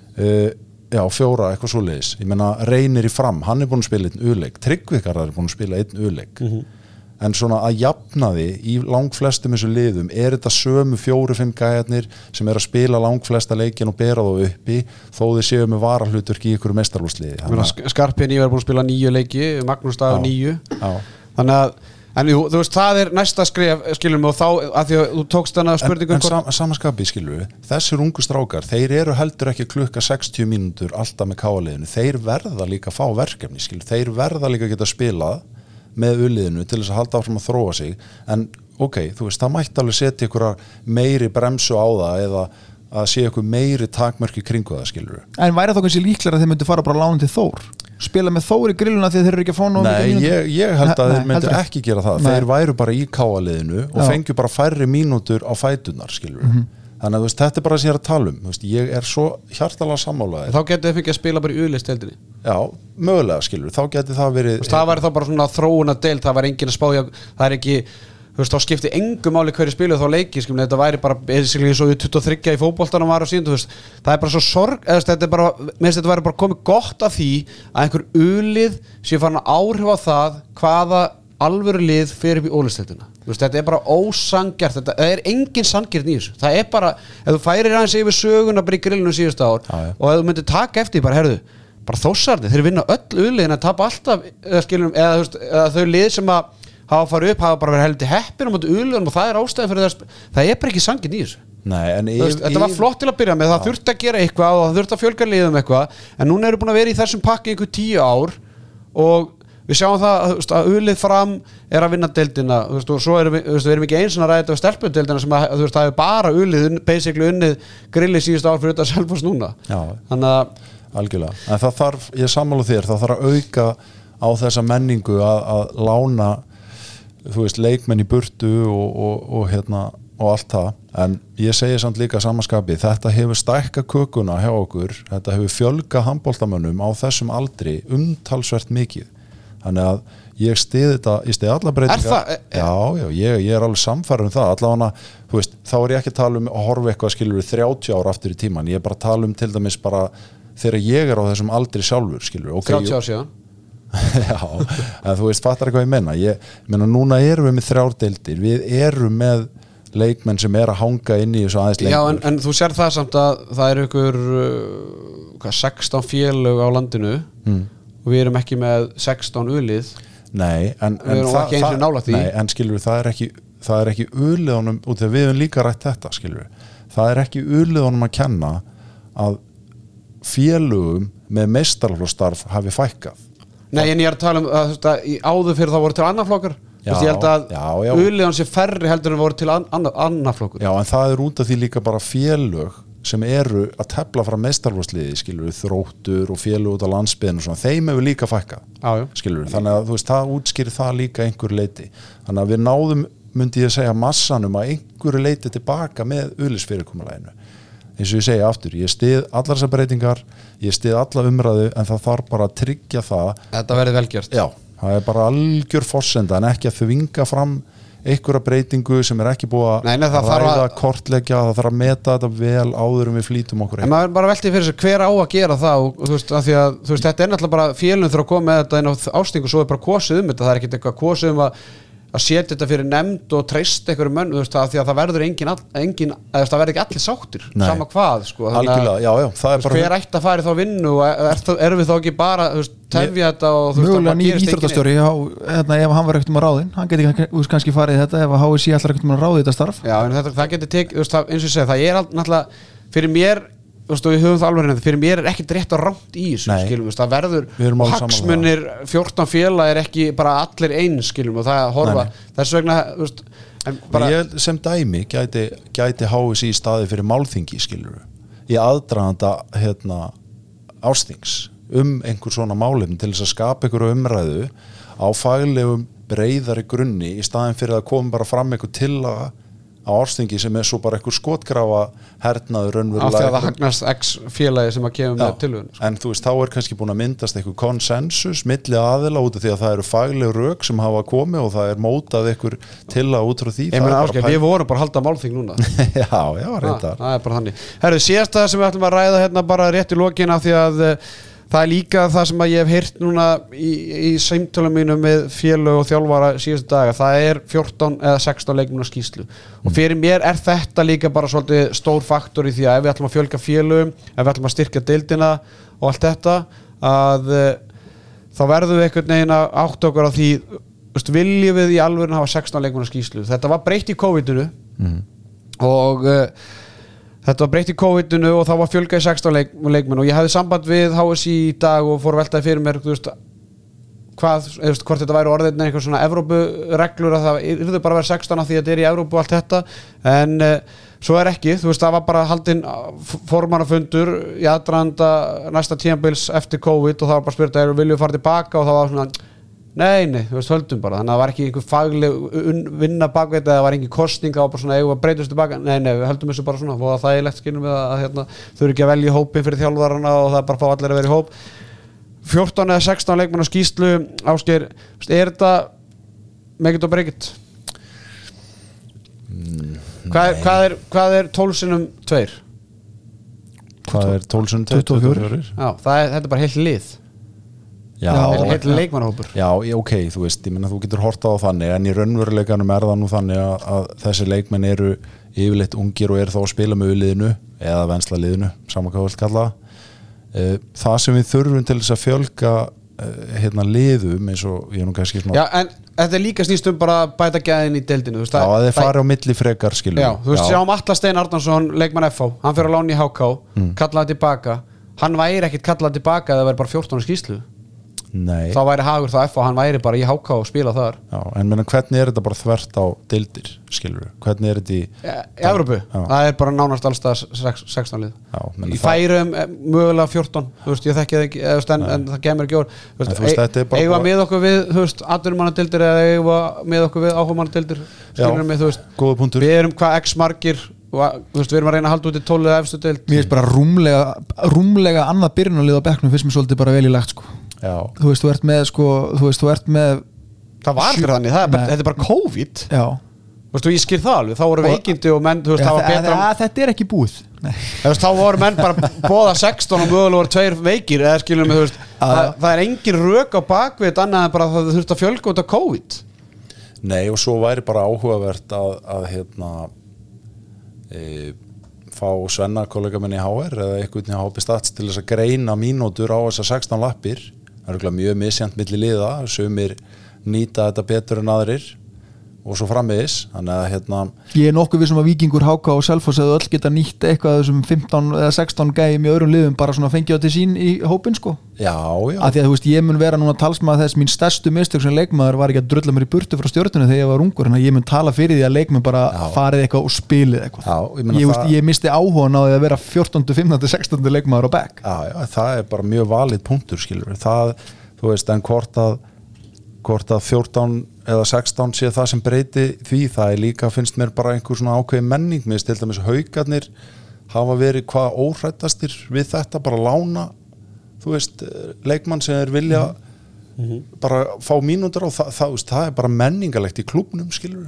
4 eitthvað svoleiðis ég meina Reynir í Fram, hann er búin að spila 1 uleik Tryggvikarðar er búin að spila 1 uleik en svona að jafna því í langflestum þessu liðum er þetta sömu 4-5 gæjarnir sem er að spila langflesta leikin og bera þá uppi þó þið séu með varahluturki í ykkur meistarúrsliði Skarpín er búin að spila 9 leiki Magnús Dagur 9 þannig að en jú, þú veist, það er næsta skref skilum og þá, að því að þú tókst hana spurningum en samanskapi skilum við þessir ungu strákar, þeir eru heldur ekki klukka 60 mínútur alltaf með káaliðinu þeir verða líka að fá verkefni skilum þeir verða líka að geta spilað með uliðinu til þess að halda áfram að þróa sig en ok, þú veist, það mætti alveg setja ykkur meiri bremsu á það eða að sé ykkur meiri takmörki kringu það skilur við en væri þá kannski líklega að þeir myndi fara bara lánin til Þór spila með Þór í grilluna því þeir eru ekki að fá nóg Nei, ég held að þeir myndir ekki gera það þeir væru bara í káaliðinu og fengju bara færri mínútur á fætunar skilur þannig að þetta er bara að sér að tala veist, ég er svo hjartalega sammálaðir þá getur þið fengið að spila bara í uliðsteildinni já, mögulega skilur, þá getur það verið það væri þá bara svona þróuna deild það væri engin að spája, það er ekki þú veist, þá skipti engum máli hverju spilu þá leiki þetta væri bara, eða svo 23 í fótboltanum var á síðan, þú veist, það er bara svo sorg þetta er bara, mér finnst þetta væri bara komið gott af því að einhver ulið sé farin að áhrif á það hvaða alvöru lið fer upp í ólisteildina þetta er bara ósangjart það er engin sangjart í þessu það er bara, ef þú færir aðeins yfir söguna bara í grillinu síðustu ár og ef þú myndir taka eftir bara, herðu, bara Þórsarnir þeir vinna öll uliðin að tapa alltaf eða þau lið sem að hafa farið upp, hafa bara verið heldur heppin á móti uliðum og það er ástæðan fyrir það er bara ekki sangjart í þessu þetta var flott til að byrja með, það þurfti að gera eitthvað og það þurfti að fjölga liðum eitthvað en núna eru búin að vera í þessum pakki einhver 10 ár og við sjáum það þú veist, að Ulið Fram að vinna deildina þú veist, og svo erum við erum ekki eins og að ræða þetta á stelpudeildina sem að þú veist, það er bara Ulið basically unnið Grilli síðustu ár fyrir þetta Selfoss núna þannig að algjörlega, en það þarf, ég sammála þér það þarf að auka á þessa menningu að lána þú veist, leikmenn í burtu og allt það, en ég segi samt líka samanskapi, þetta hefur stækka kökuna hjá okkur, þetta hefur fjölga handboltamönnum á þessum aldri umtalsvert mikið, þannig að ég stið þetta, ég stið alla breytingar já, ég er alveg samfærður það, allavega, þú veist, þá er ég ekki að tala um að horfa eitthvað skilur við 30 ára aftur í tíman, ég er bara að tala um til dæmis bara þegar ég er á þessum aldri sjálfur skilur, okay, 30 ár síðan já, en þú veist, fattar eitthvað ég menna, núna erum við með 3 deildir, við erum með leikmenn sem að hanga inn í þessu aðeins lengur. Já, en þú sér það samt að það eru ykkur 16 félög á landinu og við erum ekki með 16 Ulið. Nei, en skilur við, það er ekki Uliðunum, út þegar við höfum líka rætt þetta, skilur við, það er ekki Uliðunum að kenna að félögum með meistaraflokkstarf hafi fækkað. Nei, en ég er að tala um að áður fyrir þá voru til annarflokkar. Ég held að Uliðun sé færri heldur en voru til annarflokkur. Já, en það er út af því líka bara félög sem eru að tefla frá meistaraflokksliði, skilur við, Þróttur og félög út á landsbyggðinu og svona, þeim hefur líka fækkað, skilur við, þannig að þú veist, það útskýrir það líka einhver leiti, þannig að við náðum, myndi ég segja, massanum að einhverju leiti tilbaka með Uliðsfyrirkomulaginu, eins og ég segja aftur, ég stið allar þessar breytingar, ég stið alla umræðu, en það þarf bara að tryggja það. Þetta verði velgjört. Já, það er bara algjör forsenda, en ekki að þvinga fram einhverja breytingu sem ekki búið að ræða, kortleggja, það þarf að meta þetta vel áður við flýtum okkur. En maður bara velti fyrir sig hver á að gera það og þú veist, af því að þú veist, þetta er náttúrulega bara félögin þurfa að koma með þetta inn á ástingu og svo er bara kosið þetta, það er ekkert eitthvað kosið að setja þetta fyrir nefnd og treysta einhverjum menn, þú veist, af því að það verður engin það verður ekki allir sáttir, sama hvað sko, algjörlega, já, það er bara hver ætti að fara í þá vinnu og erum við þá ekki bara, þú veist, tefja þetta og þú veist, mögulega nýr íþróttastjóri ef hann var ekkert að ráðin, hann geti kannski farið í þetta ef að HSI allar ekkert að ráði þetta starf. Já, en það geti tekið, þú veist, eins og ég segi, það er náttúrulega fyrir mér, þú veist, og við höfum það alveg hérna, fyrir mér er ekkert rétt og rangt í þessu, skilum við, það verður hagsmunir 14 félag er ekki bara allir eins, skilum við, og það horfa þess vegna, þú veist, bara ég sem dæmi gæti HSI í staði fyrir málþingi, skilur við, í aðdraganda ástings einhver svona málefni til þess að skapa einhverju umræðu á faglegum breiðari grunni í staðin fyrir að koma bara fram einhver tillaga á árstingi sem er svo bara einhver skotgrafa hernaður raunverulega. Af því að það hagnast X félagi sem að kemur með tilhugun. En þú veist, þá er kannski búin að myndast einhver konsensus milli aðila út af því að það eru fagleg rök sem hafa komið og það er mótað einhver tillaga út frá því. Ég meina Ásgeir, við vorum bara að halda málþing núna. já, reyndar. Það er bara þannig. Herðu, síðasta sem við ætlum að ræða hérna bara rétt í lokin af því að það er líka það sem að ég hef heyrt núna í samtölum mínum með félög og þjálfara síðustu daga, það er 14 eða 16 leikmanna skýrslu og fyrir mér er þetta líka bara svolítið stór faktor í því að ef við ætlum að fjölga félögum, ef við ætlum að styrkja deildina og allt þetta, að þá verðum við einhvern veginn að átta okkur á því, viljum við í alvörinu hafa 16 leikmanna skýrslu. Þetta var breytt í COVID-inu og þetta var breytt í COVID-inu og þá var fjölga í 16 leikmenn og ég hafði samband við HSI í dag og fór að veltaði fyrir mér, þú veist, hvort þetta væri orðin eitthvað svona Evrópureglur að það yrðu bara að vera 16 af því að þetta er í Evrópu og allt þetta, en svo er ekki, þú veist, það var bara haldinn formannafundur í aðdraganda næsta tímabils eftir COVID og það var bara spurt að viljum við fara tilbaka og það var svona Nei, þú veist, höldum bara, þannig að það var ekki einhver fagleg vinna bakveit eða það var engin kosning, það var bara svona eigum að breytast tilbaka, nei, við höldum þessu bara svona og það er legt skilum við að þau eru ekki að velja hópin fyrir þjálfarana og það er bara að fá allir að vera í hóp 14 eða 16 leikmanna skýrslu, Ásgeir, er þetta make it or break it? Hvað er 12 sinnum 2? Hvað er 12 sinnum 24? Já, þetta er bara heilt lið heilt leikmannahópur. Já, ok, þú veist, ég meina þú getur hortað á þannig en í raunveruleikanum er það nú þannig að þessi leikmenn eru yfirleitt ungir og eru þá að spila með liðinu eða vensla liðinu, saman hvað við vilt kalla það sem við þurfum til þess að fjölga liðum eins og ég nú kannski smá. Já, en þetta er líka snýst bara að bæta gæðin í deildinu, þú veist. Já, að þeir fari á milli frekar, skilur. Já, þú veist, sjáum Atla Steinn Arnarsson, leikmann FH, hann fyrir að lána í HK, kallaði tilbaka. Hann væri ekkit kallað tilbaka eða væri bara 14 skýrslu. Nei. þá væri hagur það F og hann væri bara í HK og spila þar. Já, en meina, hvernig þetta bara þvert á deildir, skilur? Hvernig þetta í Evrópu? Það bara nánast allstað 16 lið. Í Færeyjum mögulega 14, þú veist, ég þekki það ekki, en það kemur ekki orð. Eigum að með okkur við, þú veist, atvinnumannadeildir eða eigum að með okkur við áhugamannadeildir, skilur mig, þú veist. Góða punktur. Við erum hvað x margir, þú veist, við erum að reyna að halda út í 12 eða efstu deild. Mér finnst bara rúmlega annað byrjunarlið á bekknum finnst mér svolítið bara vel í lagt, sko. Já. Þú veist, þú ert með það var aldrei þannig, þetta er bara COVID. Já. Þú veist, og ég skil það alveg, þá voru veikindi og menn, þú veist, það var betra þetta er ekki búið. Þú veist, þá voru menn bara boða 16 og mögulega voru 2 veikir, eða skilur mig, þú veist, það er engin rök á bakvið annað en bara það þurft að fjölga út af COVID. Nei, og svo væri bara áhugavert að fá Svenna kollega minni í HR eða eitthvað í HP Stats til þess að greina mínútur á þessar 16 lappir. Það er mjög misjant milli liða, sumir nýta þetta betur en aðrir og svo framvegis, þannig að ég er nokkuð vissum að Víkingur, HK og Selfoss hefðu öll geta nýtt eitthvað þessum 15 eða 16 gæjum í öðrum liðum bara svona fengið á til sín í hópin, sko. Já. Af því að þú veist, ég mun vera núna talsmaður þess mín stærstu mistök sem leikmaður var ekki að drulla mér í burtu frá Stjörnunni þegar ég var ungur, en ég mun tala fyrir því að leikmenn bara farið eitthvað og spilið eitthvað. Já, ég misti áhugan á því að vera 14., 15., 16. leikmaður á bekk. Já, það er bara mjög valið punktur, skilur. Það, þú veist, en hvort að 14 eða 16 sé það sem breyti því, það er líka, finnst mér bara einhver svona ákveðin menning, mér til dæmis Haukarnir hafa verið hvað óhrættastir við þetta, bara lána, þú veist, leikmann sem vilja bara fá mínútur og það er bara menningalegt í klúbnum, skilur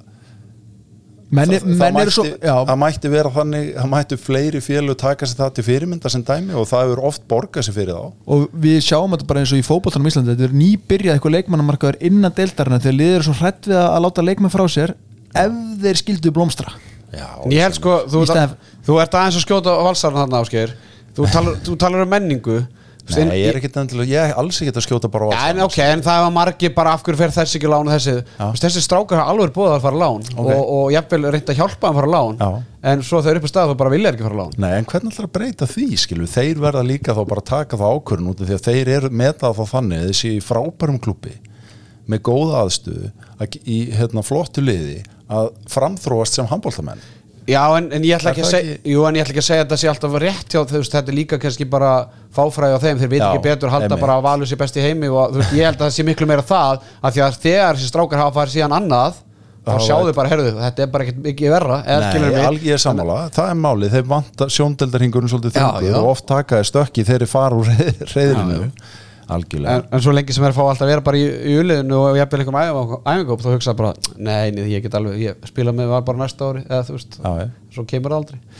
það mætti vera þannig, það mætti fleiri félög taka sér það til fyrirmynda sem dæmi og það hefur oft borgað sér fyrir þá. Og við sjáum þetta bara eins og í fótboltanum í Íslandi, þetta er nýbyrjað eitthvað leikmannamarkaður innan deildarinnar þegar liður svo hrætt við að láta leikmenn frá sér ef þeir skildu blómstra. Já, ég held sko, þú ert aðeins að skjóta valsarinn þarna, Ásgeir, þú talar um menningu. Nei, ég er alls ekki að skjóta bara á en það var margir bara af hverju fer þessi ekki lán og þessi strákar hafa alveg búið að fara lán og jafnvel reynt að hjálpa að fara lán en svo þau eru upp á stað og bara vilja ekki fara lán. Nei, en hvernig ætlar að breyta því, skilu? Þeir verða líka þá bara að taka það ákvörðun út því að þeir eru metað þá þannig þessi frábærum klúbbi með góða aðstöðu í flottu liði að framþróast sem handboltamenn. Já, en ég ætla ekki að segja að þetta sé alltaf rétt hjá, þú veist, þetta er líka kannski bara fáfræði á þeim, þeir veit ekki betur halda bara að Valur sé best í heimi og þú veist, ég held að það sé miklu meira það að því að þegar þessi strákar hafa farið síðan annað þá sjáðu bara, herðu, þetta er bara ekki verra. Nei, ég er sammála, það er málið, þeir vanta sjóndeldarhingurinn svolítið þungur og oft taka stökki þeir fara úr reyðrinu. En svo lengi sem er að fá alltaf að vera bara í uliðinu og ég hef æfingóp þá hugsa bara, nei, ég get alveg ég spila með var bara næsta ári eða þú veist, svo kemur það aldrei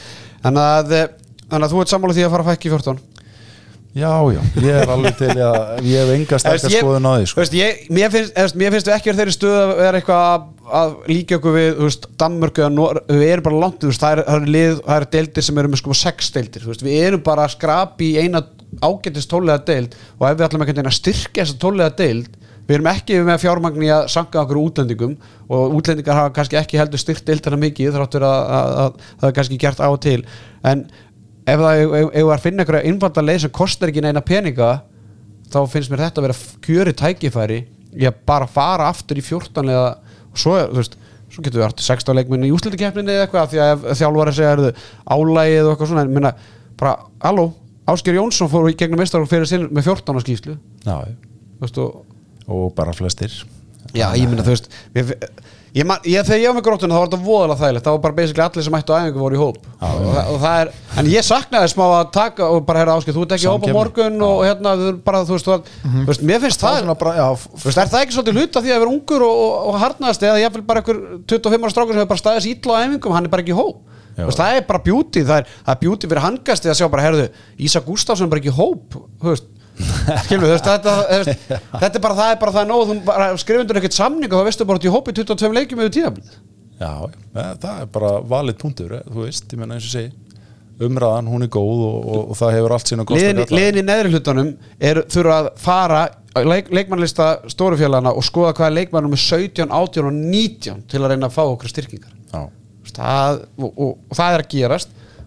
þannig að þú ert sammála því að fara að fækki 14. Já, ég er alveg til að ég hef enga sterkar skoðun á því sko. Mér finnst við ekki þeirri stöð að vera eitthvað að líka okkur við Danmörku eða við erum bara langt, það er deildir sem eru með sko 6 deildir, við erum bara að skrapi í eina ágætist 12 deild og ef við ætlum ekki að styrkja þessa 12 deild, við erum ekki með fjármagn í að sanka okkur útlendingum og útlendingar hafa kannski ekki heldur styrkt deildina mikið þráttur að það er kannski gert á og til, en ef það er að finna einhverja einfalda leið sem kostar ekki neina peninga þá finnst mér þetta að vera kjöri tækifæri í að bara fara aftur í 14 eða svo, þú veist, svo getur við aftur 16 leikmenn í úrslitakeppninni eða eitthvað því að þjálfari segja álægið og eitthvað svona en minna, bara, halló, Ásgeir Jónsson fór í gegnum meistaraflokk fyrir sinn með 14 skýrslu. Já, veist, og bara flestir. Já, ég minna, þú veist þegar ég var með gróttuna þá var þetta voðalega þægilegt, það var bara basically allir sem ættu á æfingu voru í hóp og það er, en ég saknaði smá að taka og bara herra Ásgeir, þú ert ekki í hóp á morgun og hérna, bara, þú veist, mér finnst það er það ekki svolítið hluta því að vera ungur og harnaðast eða ég vil bara einhver 25 ára strákur sem hefur bara staðið illa á æfingum, hann er bara ekki í hóp. Það er bara beauty, það er beauty fyrir handkasti að sjá bara, herðu, Ísak Gústafsson er bara ekki í hóp, þú veist skilur, þetta er bara það er nóg, þú skrifundur ekkert samning og þá veistu bara til hópi 22 leikjum yfir tíðablið. Já, það er bara valið punktur, þú veist, ég menna eins og segi umræðan, hún er góð og það hefur allt sína liðin í neðri hlutunum þurfa að fara leikmannlista stórufélagana og skoða hvaða leikmannum er 17, 18 og 19 til að reyna að fá okkur styrkingar. Já. Og það er að gerast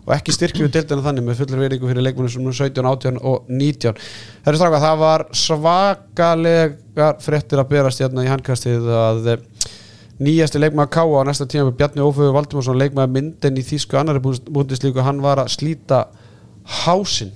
og ekki styrkjum við deildina þannig með fullur veiringu fyrir leikmennum sem 17, 18 og 19. Herru strákar, það var svakalegar fréttir að berast hérna í handkastið að nýjasti leikmaður K.A. á næsta tíma Bjarni Ófegur Valdimarsson, leikmaður myndin í þýsku annari búndislíku, hann var að slíta hásinn.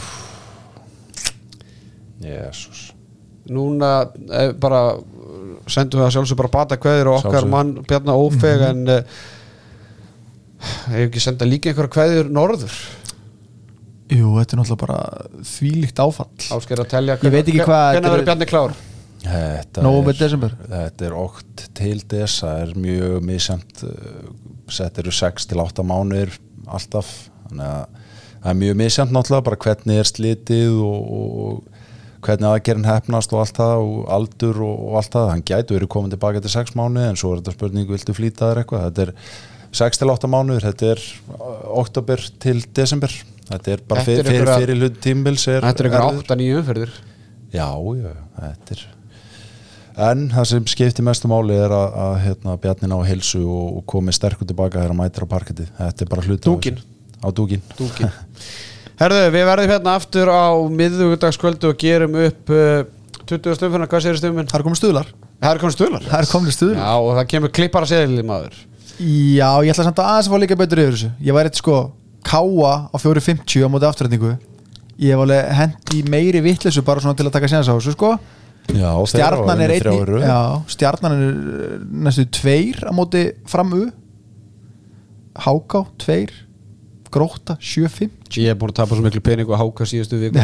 Jesus. Núna bara sendum við að sjálfsög bara bata kveðir og okkar mann Bjarni Ófeg en hefur ekki senda líka einhverja kveðir norður? Jú, þetta náttúrulega bara þvílíkt áfall. Áskeið að telja Ég veit ekki hvað hvenær verður Bjarni klár? Nóvember, desember. Þetta er 8 til þess, það er mjög misjæmt, sett eru 6 til 8 mánuðir alltaf, þannig að það er mjög misjæmt náttúrulega bara hvernig er slitið og hvernig aðgerðin hefnast og allt það og aldur og allt það, hann gæti verið komin tilbaka til 6 mánuði en svo er þetta spurning, viltu flýta þér eitthvað, þetta er 6 til 8 mánuður, þetta er október til desember, þetta er bara fyrir hlut tímabils. Þetta er eitthvað 8-9 umferðir. Já, þetta er en það sem skiptir mestu máli er að Bjarni ná heilsu og komi sterkur tilbaka þegar hann mætir á parkettið, þetta er bara hluti Dúkin. Á dúkin. Herðu, við verðum hérna aftur á miðvikudagskvöldi og gerum upp 20 umferðina, hvað segir stundum? Það er komin stuðlar. Það er komin stuðlar? Já, og það kemur klippara seðli maður. Já, ég ætla samt að aðeins að fá líka betur yfir þessu. Ég væri K.A. á 4.50 á móti afturrætingu. Ég hef alveg hent í meiri vitleysu bara svona til að taka séns á þessu Já, Stjarnan er Stjarnan er næstu 2 á móti Fram-U, HK 2, Grótta 7-5. Ég er búin að tapa svo miklu pening og háka síðustu viku.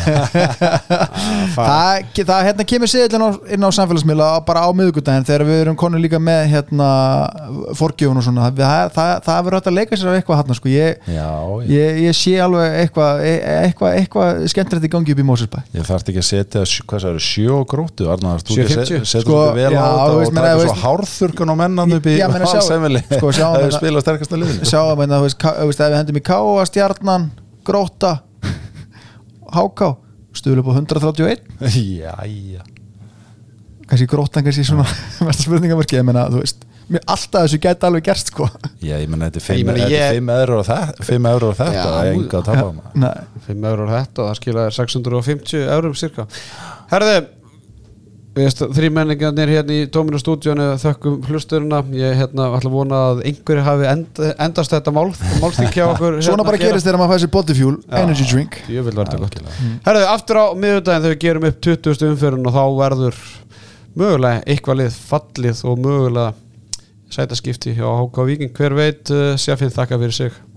Það hérna kemur seðillin inn á samfélagsmiðla bara á miðvikudaginn þegar við erum konur líka með forgjöfun og svona. Það verður hægt að leika sér af eitthvað hérna ég sé alveg eitthvað skemmtilegt í gangi upp í Mosfellsbæ. Ég þarf ekki að setja, hvað það eru 7 og Gróttu, Arnar, þú setur vel á þetta og taka svo hárþurkan á mennan upp í halvsemili það er spila á sterkasta liðinu. Sjáum ef við hendum í K.A. Stjarnan, Grótta, HK stuðlu upp á 131. Jæja. Kannski Gróttan kannski svona mesta spurningamarki, ég meina, þú veist alltaf þessu gæti alveg gerst Já, ég meina, þetta er 5 eurur og þetta það er enga að tapa 5 eurur og þetta, það skilaði 650 eurum cirka. Herðu, við þrímenningarnir hérna í Tóminu stúdíónu þökkum hlusturina. Ég ætla að vona að einhverju hafi endast þetta málþing hjá okkur. Svona bara gerist þegar maður fæsir Bodyfuel energy drink. Ég vil verða gott. Herðu, aftur á miðvikudaginn þegar við gerum upp 20. umferðin og þá verður mögulega eitthvað lið fallið og mögulega sætaskipti hjá HK Víking. Hver veit, Sjafinn þakka fyrir sig.